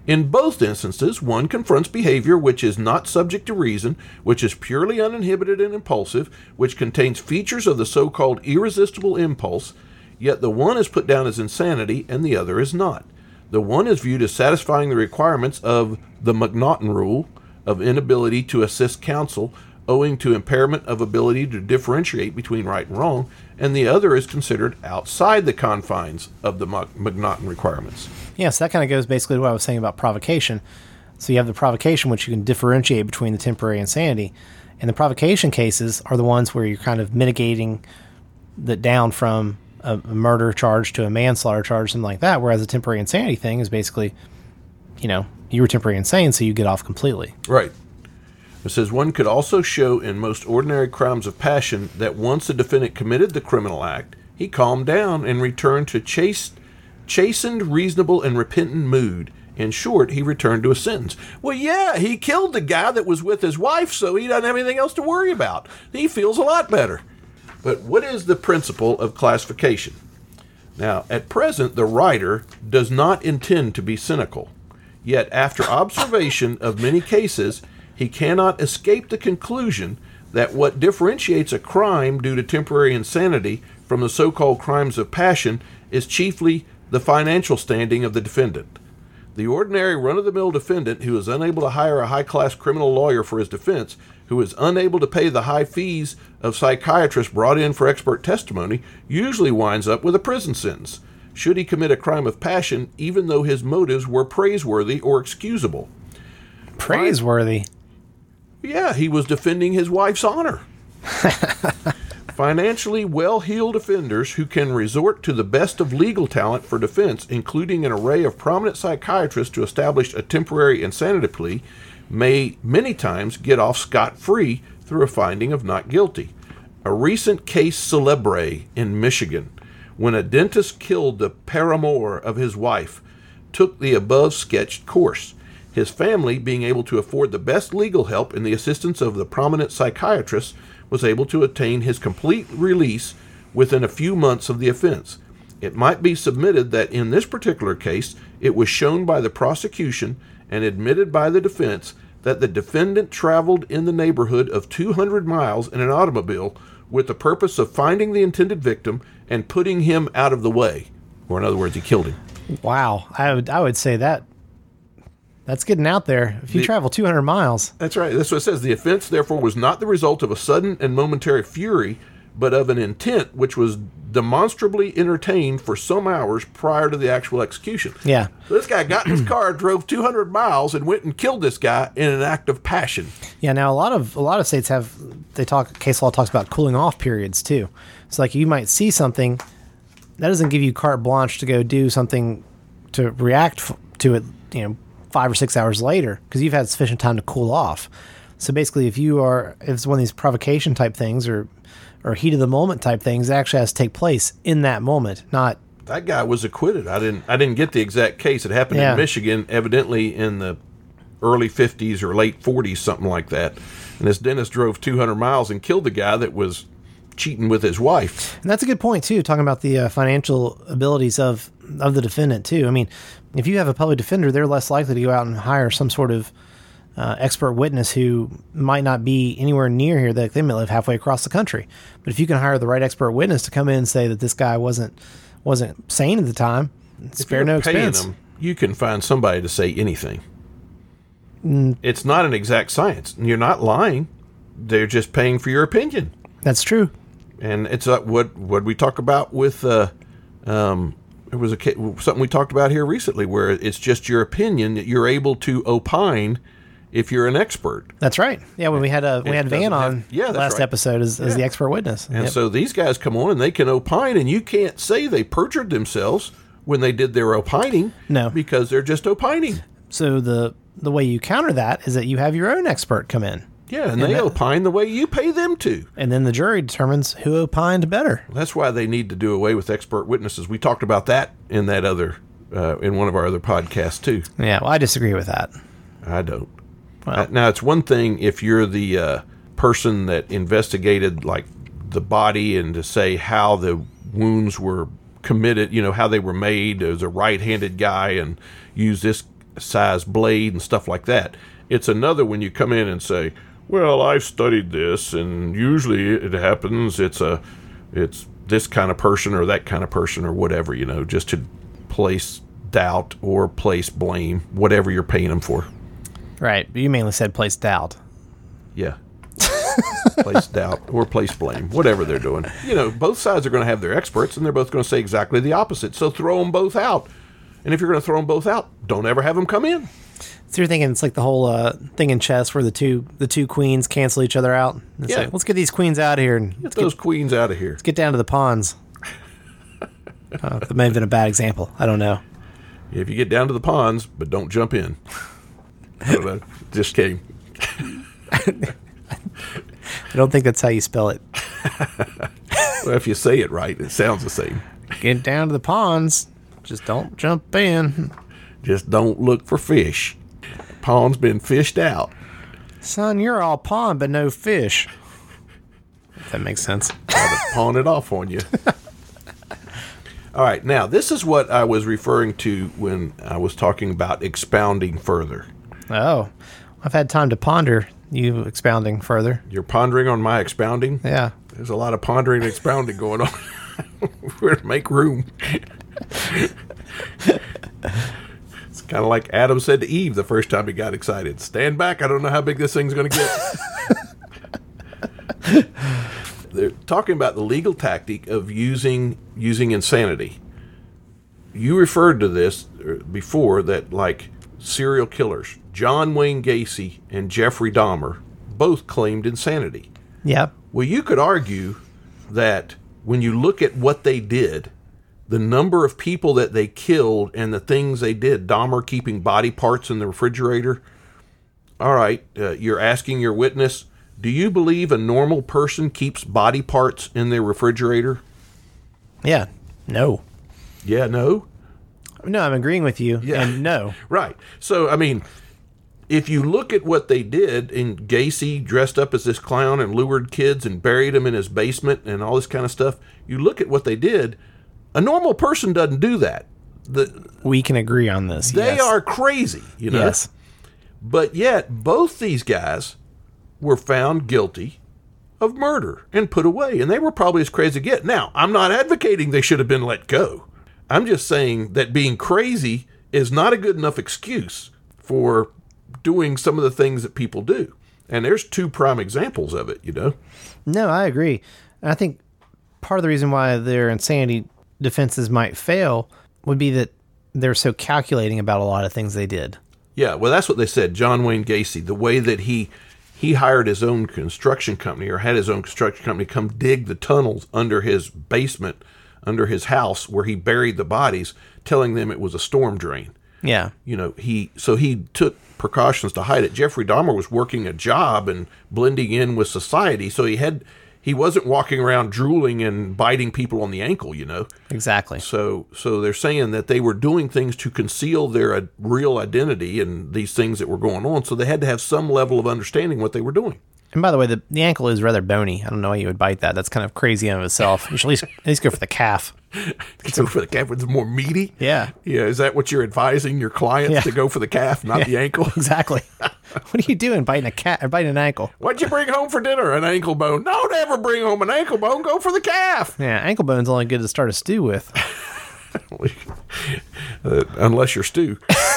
In both instances, one confronts behavior which is not subject to reason, which is purely uninhibited and impulsive, which contains features of the so-called irresistible impulse, yet the one is put down as insanity and the other is not. The one is viewed as satisfying the requirements of the McNaughton rule of inability to assist counsel owing to impairment of ability to differentiate between right and wrong, and the other is considered outside the confines of the McNaughton requirements. Yes, that kind of goes basically to what I was saying about provocation. So you have the provocation, which you can differentiate between the temporary insanity. And the provocation cases are the ones where you're kind of mitigating that down from a, a murder charge to a manslaughter charge, something like that, whereas the temporary insanity thing is basically, you know, you were temporarily insane, so you get off completely. Right. It says, one could also show in most ordinary crimes of passion that once the defendant committed the criminal act, he calmed down and returned to chaste, chastened, reasonable, and repentant mood. In short, he returned to a sentence. Well, yeah, he killed the guy that was with his wife, so he doesn't have anything else to worry about. He feels a lot better. But what is the principle of classification? Now, at present, the writer does not intend to be cynical. Yet, after observation of many cases, he cannot escape the conclusion that what differentiates a crime due to temporary insanity from the so-called crimes of passion is chiefly the financial standing of the defendant. The ordinary run-of-the-mill defendant who is unable to hire a high-class criminal lawyer for his defense, who is unable to pay the high fees of psychiatrists brought in for expert testimony, usually winds up with a prison sentence, should he commit a crime of passion, even though his motives were praiseworthy or excusable. Praiseworthy? Yeah, he was defending his wife's honor. Financially well-heeled offenders who can resort to the best of legal talent for defense, including an array of prominent psychiatrists to establish a temporary insanity plea, may many times get off scot-free through a finding of not guilty. A recent case celebre in Michigan, when a dentist killed the paramour of his wife, took the above-sketched course. His family, being able to afford the best legal help and the assistance of the prominent psychiatrists, was able to attain his complete release within a few months of the offense. It might be submitted that in this particular case, it was shown by the prosecution and admitted by the defense that the defendant traveled in the neighborhood of two hundred miles in an automobile with the purpose of finding the intended victim and putting him out of the way. Or in other words, he killed him. Wow. I would I would say that that's getting out there. If you The, travel two hundred miles. That's right. That's what it says. The offense, therefore, was not the result of a sudden and momentary fury, but of an intent which was demonstrably entertained for some hours prior to the actual execution. Yeah. So this guy got in his car, drove two hundred miles, and went and killed this guy in an act of passion. Yeah. Now a lot of a lot of states have they talk case law talks about cooling off periods too. It's like you might see something that doesn't give you carte blanche to go do something to react f- to it. You know. Five or six hours later, because you've had sufficient time to cool off. So basically, if you are, if it's one of these provocation type things or, or heat of the moment type things, it actually has to take place in that moment, not. That guy was acquitted. I didn't. I didn't get the exact case. It happened Yeah. in Michigan, evidently in the early fifties or late forties, something like that. And this dentist drove two hundred miles and killed the guy that was cheating with his wife. And that's a good point too, talking about the uh, financial abilities of of the defendant too. I mean, if you have a public defender, they're less likely to go out and hire some sort of uh, expert witness who might not be anywhere near here. That they may live halfway across the country. But if you can hire the right expert witness to come in and say that this guy wasn't wasn't sane at the time, spare no expense. Them, you can find somebody to say anything. Mm. It's not an exact science. You're not lying. They're just paying for your opinion. That's true. And it's uh, what what we talk about with uh, um, it was a something we talked about here recently, where it's just your opinion that you're able to opine if you're an expert. That's right. Yeah, when we had a we It had Van on have, yeah, last right. episode as, as Yeah. the expert witness, and yep. so these guys come on and they can opine, and you can't say they perjured themselves when they did their opining. No, because they're just opining. So the the way you counter that is that you have your own expert come in. Yeah, and, and they that, opine the way you pay them to. And then the jury determines who opined better. That's why they need to do away with expert witnesses. We talked about that in that other, uh, in one of our other podcasts too. Yeah, well, I disagree with that. I don't. Well, uh, now, it's one thing if you're the uh, person that investigated like the body and to say how the wounds were committed, you know, how they were made as a right-handed guy and use this size blade and stuff like that. It's another when you come in and say, well, I've studied this, and usually it happens, it's a, it's this kind of person or that kind of person or whatever, you know, just to place doubt or place blame, whatever you're paying them for. Right. But you mainly said place doubt. Yeah. Place doubt or place blame, whatever they're doing. You know, both sides are going to have their experts, and they're both going to say exactly the opposite. So throw them both out. And if you're going to throw them both out, don't ever have them come in. So you're thinking it's like the whole uh, thing in chess where the two the two queens cancel each other out? It's Yeah. like, let's get these queens out of here and Get let's those get, queens out of here. let's get down to the pawns. uh, that may have been a bad example. I don't know. If you get down to the ponds, but don't jump in. I don't know. Just kidding. I don't think that's how you spell it. Well, if you say it right, it sounds the same. Get down to the ponds. Just don't jump in. Just don't look for fish. Pond's been fished out. Son, you're all pond, but no fish. If that makes sense. I'll just pawn it off on you. All right, now this is what I was referring to when I was talking about expounding further. Oh, I've had time to ponder you expounding further. You're pondering on my expounding? Yeah. There's a lot of pondering and expounding going on. We're to make room. It's kind of like Adam said to Eve the first time he got excited. Stand back, I don't know how big this thing's going to get. They're talking about the legal tactic of using using insanity. You referred to this before, that like serial killers, John Wayne Gacy and Jeffrey Dahmer, both claimed insanity. Yep. Well, you could argue that when you look at what they did, the number of people that they killed and the things they did, Dahmer keeping body parts in the refrigerator. All right, uh, you're asking your witness, do you believe a normal person keeps body parts in their refrigerator? Yeah. No. Yeah, no? No, I'm agreeing with you. Yeah. And no. Right. So, I mean, if you look at what they did, and Gacy dressed up as this clown and lured kids and buried them in his basement and all this kind of stuff, you look at what they did, a normal person doesn't do that. The, We can agree on this. they yes. are crazy, you know? Yes. But yet, both these guys were found guilty of murder and put away, and they were probably as crazy as get. Now, I'm not advocating they should have been let go. I'm just saying that being crazy is not a good enough excuse for doing some of the things that people do. And there's two prime examples of it, you know? No, I agree. And I think part of the reason why their insanity defenses might fail would be that they're so calculating about a lot of things they did. Yeah, well, that's what they said. John Wayne Gacy, the way that he he hired his own construction company, or had his own construction company come dig the tunnels under his basement, under his house where he buried the bodies, telling them it was a storm drain. Yeah. You know, he so he took precautions to hide it. Jeffrey Dahmer was working a job and blending in with society, so he had he wasn't walking around drooling and biting people on the ankle, you know. Exactly. So so they're saying that they were doing things to conceal their uh, real identity and these things that were going on, so they had to have some level of understanding what they were doing. And by the way, the, the ankle is rather bony. I don't know why you would bite that. That's kind of crazy in of itself. You should at least, at least go for the calf. Go for the calf, it's more meaty. Yeah. Yeah, is that what you're advising your clients, Yeah. to go for the calf, not Yeah. the ankle? Exactly. What are you doing biting a cat or biting an ankle? What'd you bring home for dinner? An ankle bone. Don't ever bring home an ankle bone. Go for the calf. Yeah, ankle bone's only good to start a stew with. uh, unless you're Stu.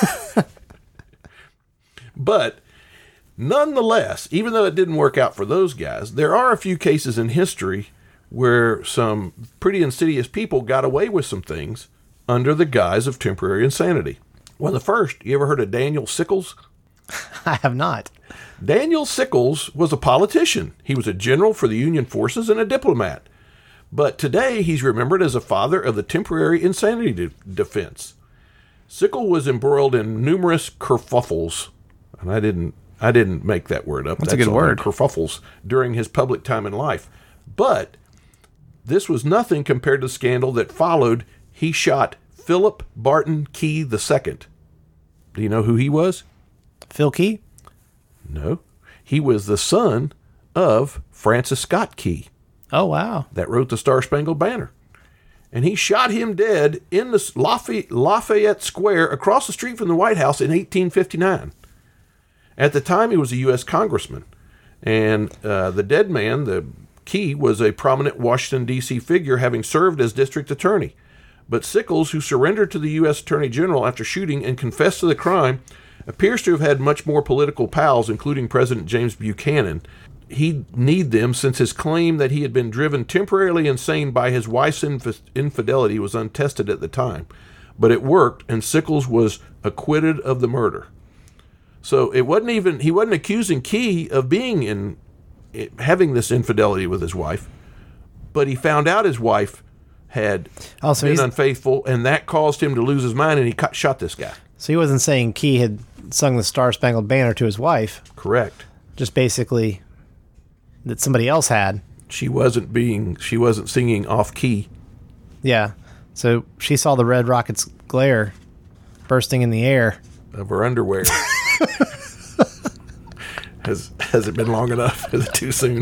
But nonetheless, even though it didn't work out for those guys, there are a few cases in history where some pretty insidious people got away with some things under the guise of temporary insanity. Well, the first, you ever heard of Daniel Sickles? I have not. Daniel Sickles was a politician. He was a general for the Union forces and a diplomat. But today he's remembered as a father of the temporary insanity de- defense. Sickles was embroiled in numerous kerfuffles, and I didn't I didn't make that word up. That's a good all, word. Kerfuffles during his public time in life. But this was nothing compared to the scandal that followed. He shot Philip Barton Key the Second. Do you know who he was? Phil Key? No. He was the son of Francis Scott Key Oh, wow. that wrote the Star Spangled Banner. and he shot him dead in the Lafayette, Lafayette Square across the street from the White House in eighteen fifty-nine. At the time, he was a U S congressman, and uh, the dead man, the Key, was a prominent Washington, D C figure, having served as district attorney. But Sickles, who surrendered to the U S Attorney General after shooting and confessed to the crime, appears to have had much more political pals, including President James Buchanan. He'd need them since his claim that he had been driven temporarily insane by his wife's inf- infidelity was untested at the time. But it worked, and Sickles was acquitted of the murder. So it wasn't even, he wasn't accusing Key of being in, having this infidelity with his wife, but he found out his wife had oh, so been unfaithful, and that caused him to lose his mind, and he cut, shot this guy. So he wasn't saying Key had sung the Star Spangled Banner to his wife. Correct. Just basically that somebody else had. She wasn't being, she wasn't singing off key. Yeah. So she saw the red rocket's glare bursting in the air Of her underwear. has has it been long enough? Is it too soon?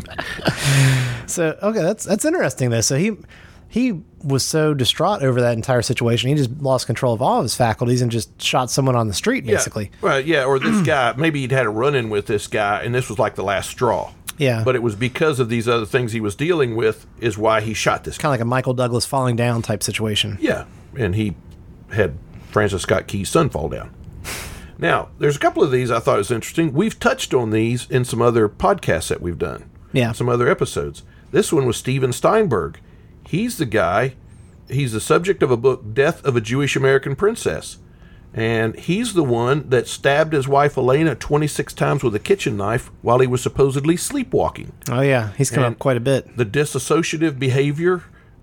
So okay, that's that's interesting though. So he he was so distraught over that entire situation, he just lost control of all of his faculties and just shot someone on the street, basically. Yeah. Well, yeah, or this guy, maybe he'd had a run-in with this guy, and this was like the last straw. Yeah. But it was because of these other things he was dealing with is why he shot this guy. Kind of like a Michael Douglas falling down type situation. Yeah, and he had Francis Scott Key's son fall down. Now, there's a couple of these I thought was interesting. We've touched on these in some other podcasts that we've done. Yeah. Some other episodes. This one was Steven Steinberg. He's the guy, he's the subject of a book, Death of a Jewish American Princess. And he's the one that stabbed his wife Elena twenty-six times with a kitchen knife while he was supposedly sleepwalking. Oh, yeah. He's come And up quite a bit. The dissociative behavior,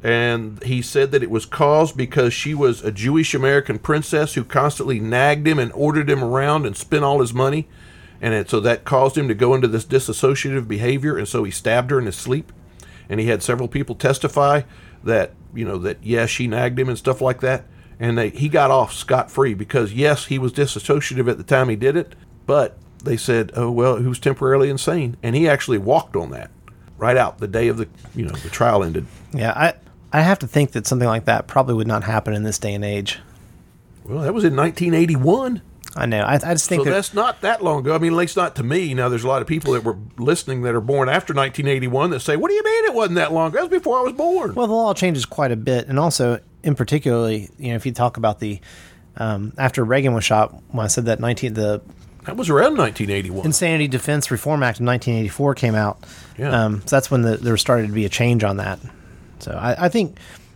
and he said that it was caused because she was a Jewish American princess who constantly nagged him and ordered him around and spent all his money. And it, so that caused him to go into this dissociative behavior, and so he stabbed her in his sleep. And he had several people testify that, you know, that, yes, she nagged him and stuff like that. And they, he got off scot-free because, yes, he was dissociative at the time he did it, but they said, oh, well, he was temporarily insane. And he actually walked on that right out the day of the, you know, the trial ended. Yeah, I, I have to think that something like that probably would not happen in this day and age. Well, that was in nineteen eighty-one. I know. I, I just think so that, that's not that long ago. I mean, at least not to me. Now, there's a lot of people that were listening that are born after nineteen eighty-one that say, what do you mean it wasn't that long ago? That was before I was born. well, the law changes quite a bit. And also, in particularly, you know, if you talk about the, um, after Reagan was shot, when I said that nineteen, the That was around nineteen eighty-one. Insanity Defense Reform Act of nineteen eighty-four came out. Yeah. Um, so that's when the, there started to be a change on that. So I, I think,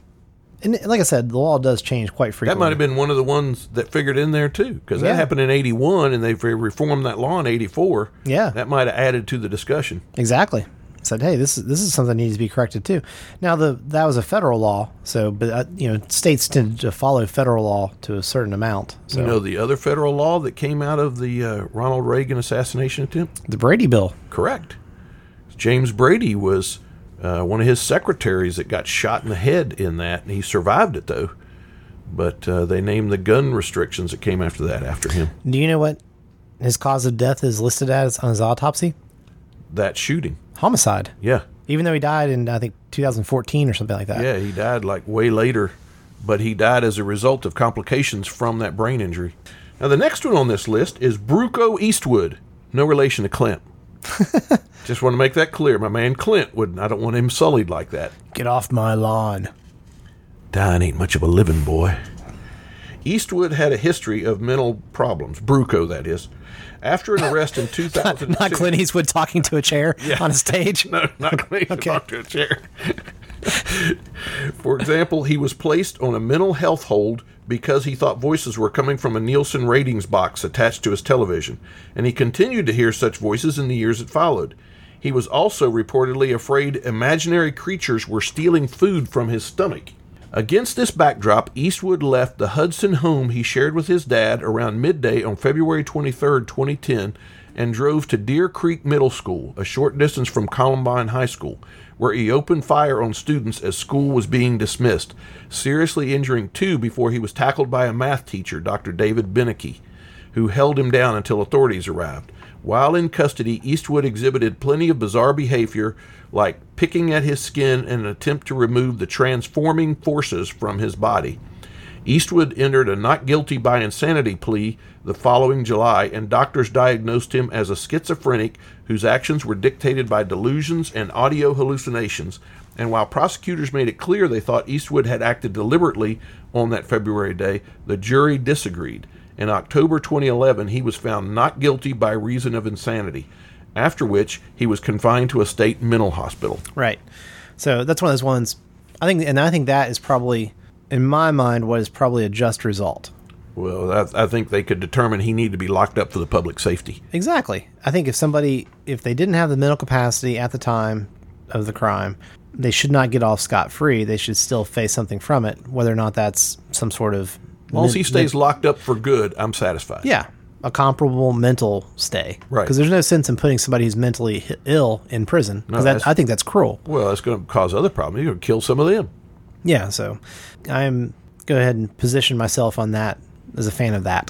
and like I said, the law does change quite That frequently. might have been one of the ones that figured in there, too, because Yeah. that happened in eighty-one, and they reformed that law in eighty-four. Yeah. That might have added to the discussion. Exactly. Said, hey, this is this is something that needs to be corrected too. Now, the that was a federal law, so but uh, you know, states tend to follow federal law to a certain amount. So You know the other federal law that came out of the uh, Ronald Reagan assassination attempt? the Brady Bill. Correct. James Brady was uh, one of his secretaries that got shot in the head in that, and he survived it, though. But uh, they named the gun restrictions that came after that after him. Do you know what his cause of death is listed as on his autopsy? That shooting. Homicide. Yeah. Even though he died in, I think, two thousand fourteen or something like that. Yeah, he died like way later, but he died as a result of complications from that brain injury. Now, the next one on this list is Bruco Eastwood. No relation to Clint. Just want to make that clear. My man Clint would, I don't want him sullied like that. Get off my lawn. Dying ain't much of a living, boy. Eastwood had a history of mental problems. Bruco, that is. After an arrest in two thousand six. Not Clint Eastwood talking to a chair Yeah. on a stage. No, not Clint Okay. Talk to a chair. For example, he was placed on a mental health hold because he thought voices were coming from a Nielsen ratings box attached to his television, and he continued to hear such voices in the years that followed. He was also reportedly afraid imaginary creatures were stealing food from his stomach. Against this backdrop, Eastwood left the Hudson home he shared with his dad around midday on February twenty-third, twenty ten, and drove to Deer Creek Middle School, a short distance from Columbine High School, where he opened fire on students as school was being dismissed, seriously injuring two before he was tackled by a math teacher, Doctor David Beneke, who held him down until authorities arrived. While in custody, Eastwood exhibited plenty of bizarre behavior, like picking at his skin in an attempt to remove the transforming forces from his body. Eastwood entered a not guilty by insanity plea the following July, and doctors diagnosed him as a schizophrenic whose actions were dictated by delusions and audio hallucinations. And while prosecutors made it clear they thought Eastwood had acted deliberately on that February day, the jury disagreed. In October twenty eleven, he was found not guilty by reason of insanity, after which he was confined to a state mental hospital. Right. So that's one of those ones, I think, and I think that is probably, in my mind, what is probably a just result. Well, I, I think they could determine he needed to be locked up for the public safety. Exactly. I think if somebody, if they didn't have the mental capacity at the time of the crime, they should not get off scot-free. They should still face something from it, whether or not that's some sort of... As long as he stays men- locked up for good, I'm satisfied. Yeah. A comparable mental stay. Right. Because there's no sense in putting somebody who's mentally h- ill in prison. Because No, I think that's cruel. Well, that's going to cause other problems. You're going to kill some of them. Yeah, so I'm go ahead and position myself on that as a fan of that.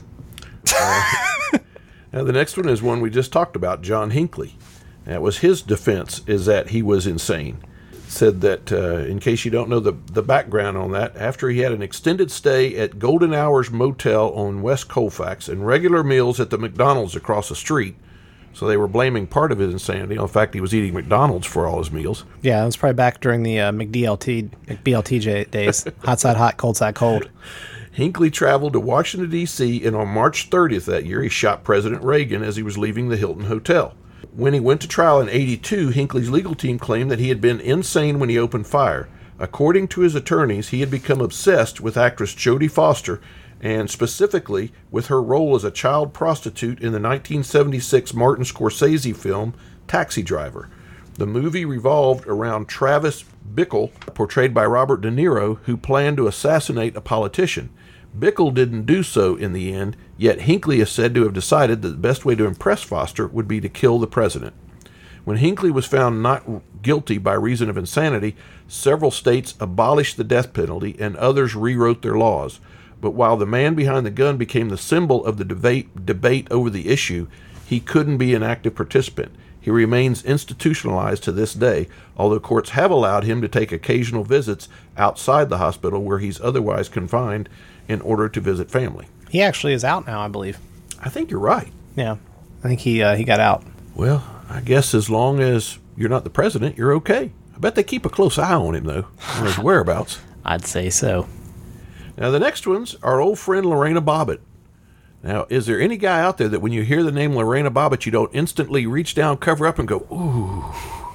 Uh, now, the next one is one we just talked about, John Hinckley. That was his defense, is that he was insane. Said that, uh, in case you don't know the, the background on that, after he had an extended stay at Golden Hours Motel on West Colfax and regular meals at the McDonald's across the street, so they were blaming part of his insanity on the fact he was eating McDonald's for all his meals. Yeah, it was probably back during the uh, McDLT, McBLT days. Hot side hot, cold side cold. Hinckley traveled to Washington, D C, and on March thirtieth that year, he shot President Reagan as he was leaving the Hilton Hotel. When he went to trial in eighty-two, Hinckley's legal team claimed that he had been insane when he opened fire. According to his attorneys, he had become obsessed with actress Jodie Foster, and specifically with her role as a child prostitute in the nineteen seventy-six Martin Scorsese film Taxi Driver. The movie revolved around Travis Bickle, portrayed by Robert De Niro, who planned to assassinate a politician. Bickle didn't do so in the end, yet Hinckley is said to have decided that the best way to impress Foster would be to kill the president. When Hinckley was found not guilty by reason of insanity, several states abolished the death penalty and others rewrote their laws. But while the man behind the gun became the symbol of the debate, debate over the issue, he couldn't be an active participant. He remains institutionalized to this day, although courts have allowed him to take occasional visits outside the hospital where he's otherwise confined in order to visit family. He actually is out now, I believe. I think you're right. Yeah, I think he uh, he got out. Well, I guess as long as you're not the president, you're okay. I bet they keep a close eye on him, though, on his whereabouts. I'd say so. Now, the next one's our old friend Lorena Bobbitt. Now, is there any guy out there that when you hear the name Lorena Bobbitt, you don't instantly reach down, cover up, and go, ooh?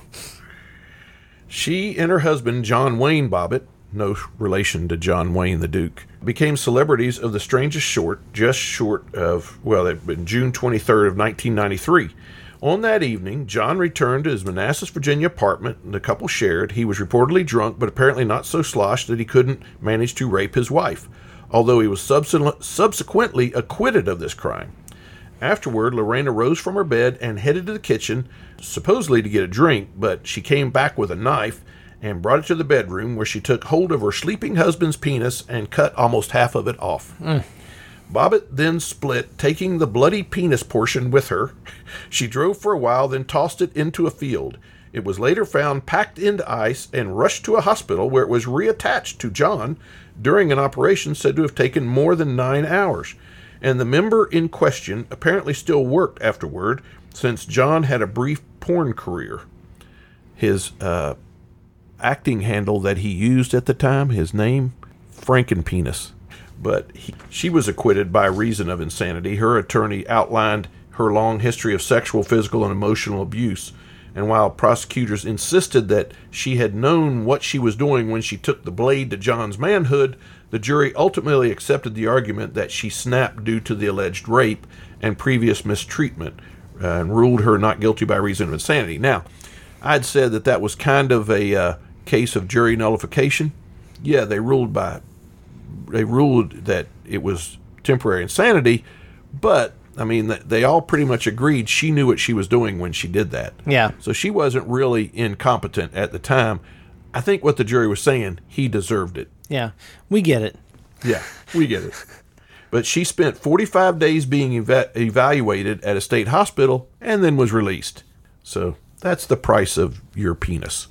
She and her husband, John Wayne Bobbitt, no relation to John Wayne the Duke, became celebrities of the strangest sort, just short of, well, they've been June twenty-third of nineteen ninety-three. On that evening, John returned to his Manassas, Virginia apartment the couple shared. He was reportedly drunk, but apparently not so sloshed that he couldn't manage to rape his wife, although he was subse- subsequently acquitted of this crime. Afterward, Lorena rose from her bed and headed to the kitchen, supposedly to get a drink, but she came back with a knife and brought it to the bedroom, where she took hold of her sleeping husband's penis and cut almost half of it off. Mm. Bobbitt then split, taking the bloody penis portion with her. She drove for a while, then tossed it into a field. It was later found packed into ice and rushed to a hospital, where it was reattached to John during an operation said to have taken more than nine hours. And the member in question apparently still worked afterward, since John had a brief porn career. His uh, acting handle that he used at the time, his name, Frankenpenis. But he, she was acquitted by reason of insanity. Her attorney outlined her long history of sexual, physical, and emotional abuse. And while prosecutors insisted that she had known what she was doing when she took the blade to John's manhood, the jury ultimately accepted the argument that she snapped due to the alleged rape and previous mistreatment, uh, and ruled her not guilty by reason of insanity. Now, I'd said that that was kind of a uh, case of jury nullification. Yeah, they ruled by they ruled that it was temporary insanity, but I mean, they all pretty much agreed she knew what she was doing when she did that. Yeah. So she wasn't really incompetent at the time. I think what the jury was saying, he deserved it. Yeah, we get it. Yeah, we get it. But she spent forty-five days being eva- evaluated at a state hospital and then was released. So that's the price of your penis.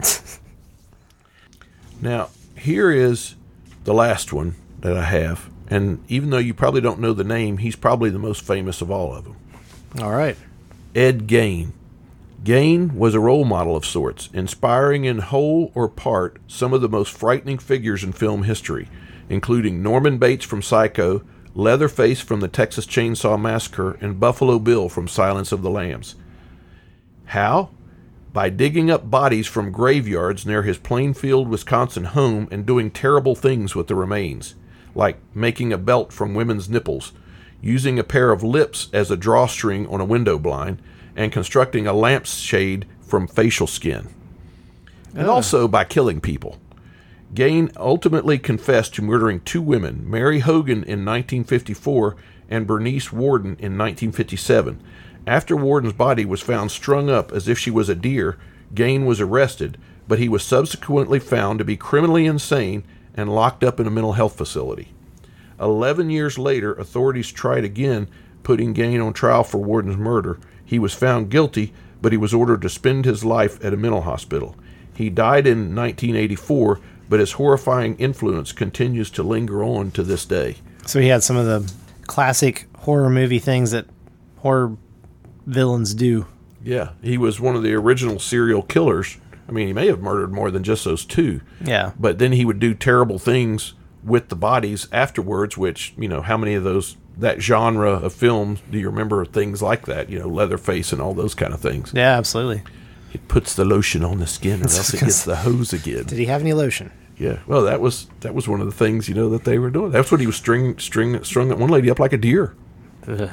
Now, here is the last one that I have. And even though you probably don't know the name, he's probably the most famous of all of them. All right. Ed Gein. Gein was a role model of sorts, inspiring in whole or part some of the most frightening figures in film history, including Norman Bates from Psycho, Leatherface from the Texas Chainsaw Massacre, and Buffalo Bill from Silence of the Lambs. How? By digging up bodies from graveyards near his Plainfield, Wisconsin home and doing terrible things with the remains, like making a belt from women's nipples, using a pair of lips as a drawstring on a window blind, and constructing a lampshade from facial skin. And Oh. also by killing people. Gein ultimately confessed to murdering two women, Mary Hogan in nineteen fifty-four and Bernice Worden in nineteen fifty-seven. After Worden's body was found strung up as if she was a deer, Gein was arrested, but he was subsequently found to be criminally insane and locked up in a mental health facility. Eleven years later, authorities tried again, putting Gein on trial for Worden's murder. He was found guilty, but he was ordered to spend his life at a mental hospital. He died in nineteen eighty-four, but his horrifying influence continues to linger on to this day. So he had some of the classic horror movie things that horror villains do. Yeah, he was one of the original serial killers. I mean, he may have murdered more than just those two. Yeah. But then he would do terrible things with the bodies afterwards, which, you know, how many of those, that genre of films, do you remember things like that? You know, Leatherface and all those kind of things. Yeah, absolutely. He puts the lotion on the skin or else it gets the hose again. Did he have any lotion? Yeah. Well, that was that was one of the things, you know, that they were doing. That's what he was string, string, strung that one lady up like a deer. Ugh.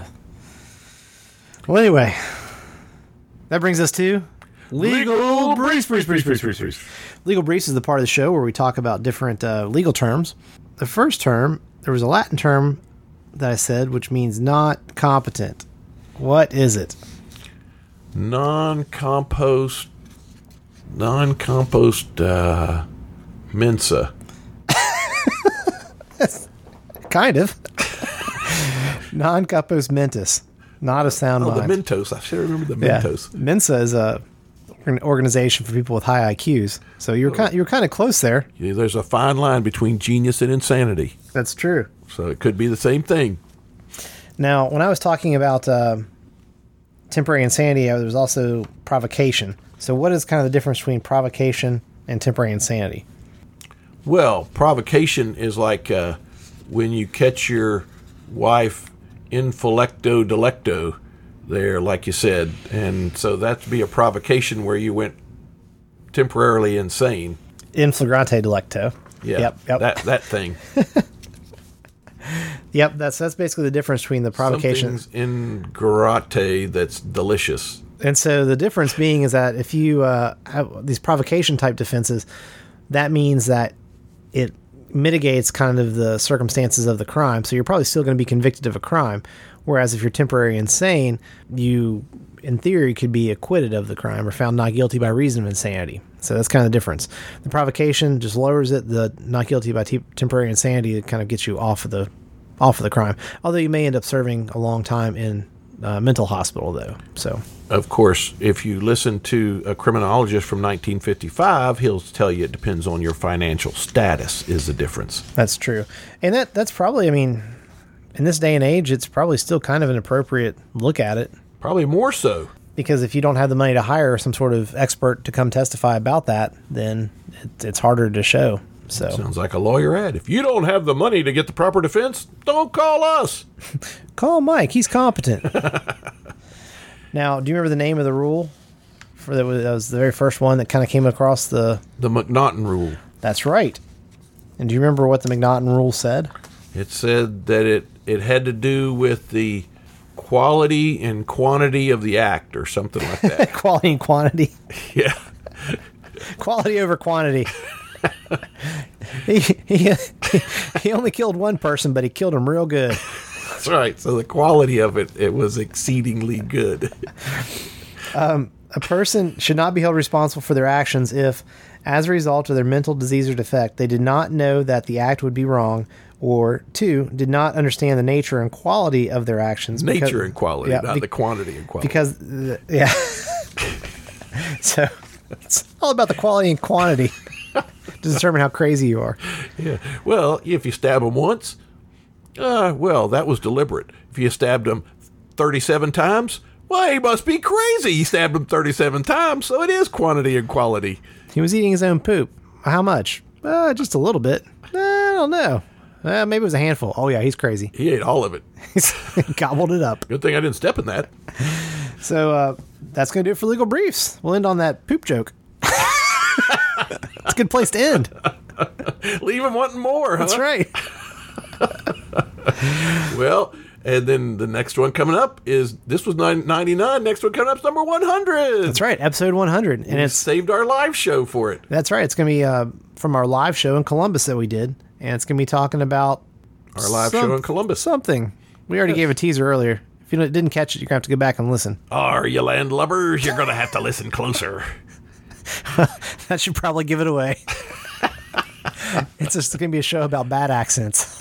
Well, anyway, that brings us to Legal Briefs, Briefs, Briefs, Briefs, Briefs, Briefs. Legal Briefs is the part of the show where we talk about different uh, legal terms. The first term, there was a Latin term that I said, which means not competent. What is it? Non-compost, non-compost uh, Mensa. Kind of. Non-compos mentis. Not a sound Oh, mind. the Mentos. I should remember the Yeah. Mentos. Mensa is a an organization for people with high I Qs. So you're kind you're kind of close there. Yeah, there's a fine line between genius and insanity. That's true. So it could be the same thing. Now, when I was talking about uh, temporary insanity, there was also provocation. So what is kind of the difference between provocation and temporary insanity? Well, provocation is like uh, when you catch your wife infelecto delecto there, like you said. And so that'd be a provocation where you went temporarily insane. In flagrante delicto. Yeah, Yep. Yep. that that thing. Yep. That's that's basically the difference between the provocation. Something's in garate that's delicious. And so the difference being is that if you uh, have these provocation type defenses, that means that it mitigates kind of the circumstances of the crime. So you're probably still going to be convicted of a crime. Whereas if you're temporary insane, you, in theory, could be acquitted of the crime or found not guilty by reason of insanity. So that's kind of the difference. The provocation just lowers it. The not guilty by te- temporary insanity, it kind of gets you off of the off of the crime. Although you may end up serving a long time in uh, mental hospital, though. So. Of course, if you listen to a criminologist from nineteen fifty-five, he'll tell you it depends on your financial status is the difference. That's true. And that that's probably, I mean, in this day and age, it's probably still kind of an appropriate look at it. Probably more so. Because if you don't have the money to hire some sort of expert to come testify about that, then it, it's harder to show. So Sounds like a lawyer ad. If you don't have the money to get the proper defense, don't call us. call Mike. He's competent. Now, do you remember the name of the rule? For that was, that was the very first one that kind of came across the... The McNaughton rule. That's right. And do you remember what the McNaughton rule said? It said that it, it had to do with the quality and quantity of the act or something like that. Quality and quantity. Yeah. Quality over quantity. he, he, he only killed one person, but he killed him real good. That's right. So the quality of it, it was exceedingly good. Um, a person should not be held responsible for their actions if, as a result of their mental disease or defect, they did not know that the act would be wrong or two, did not understand the nature and quality of their actions. Nature because, and quality, yeah, not be- the quantity and quality. Because, the, yeah. So it's all about the quality and quantity to determine how crazy you are. Yeah. Well, if you stab them once, uh, well, that was deliberate. If you stabbed them thirty-seven times, well, he must be crazy. He stabbed them thirty-seven times, so it is quantity and quality. He was eating his own poop. How much? Uh, just a little bit. Uh, I don't know. Uh, maybe it was a handful. Oh, yeah, he's crazy. He ate all of it. He's gobbled it up. Good thing I didn't step in that. So uh, that's going to do it for Legal Briefs. We'll end on that poop joke. It's a good place to end. Leave him wanting more, huh? That's right. Well, and then the next one coming up is, this was ninety-nine. Next one coming up is number one hundred. That's right, episode one hundred. And We it's saved our live show for it. That's right. It's going to be uh, from our live show in Columbus that we did. And it's going to be talking about Our live some- show in Columbus. something. We already gave a teaser earlier. If you didn't catch it, you're going to have to go back and listen. Are you landlubbers? You're going to have to listen closer. That should probably give it away. It's just going to be a show about bad accents.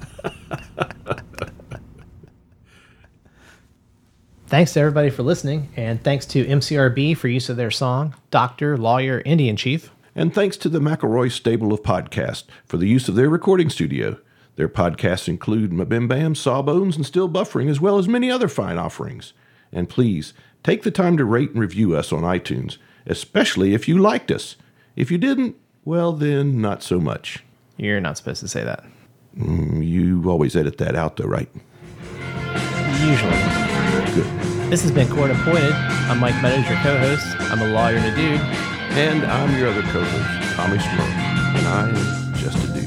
Thanks to everybody for listening, and thanks to M C R B for use of their song, Doctor, Lawyer, Indian Chief. And thanks to the McElroy Stable of Podcasts for the use of their recording studio. Their podcasts include Mabim Bam, Sawbones, and Still Buffering, as well as many other fine offerings. And please, take the time to rate and review us on iTunes, especially if you liked us. If you didn't, well then, not so much. You're not supposed to say that. Mm, you always edit that out, though, right? Usually. Good. This has been Court Appointed. I'm Mike Meadows, your co-host. I'm a lawyer and a dude. And I'm your other co-host, Tommy Smurf, and I am just a dude.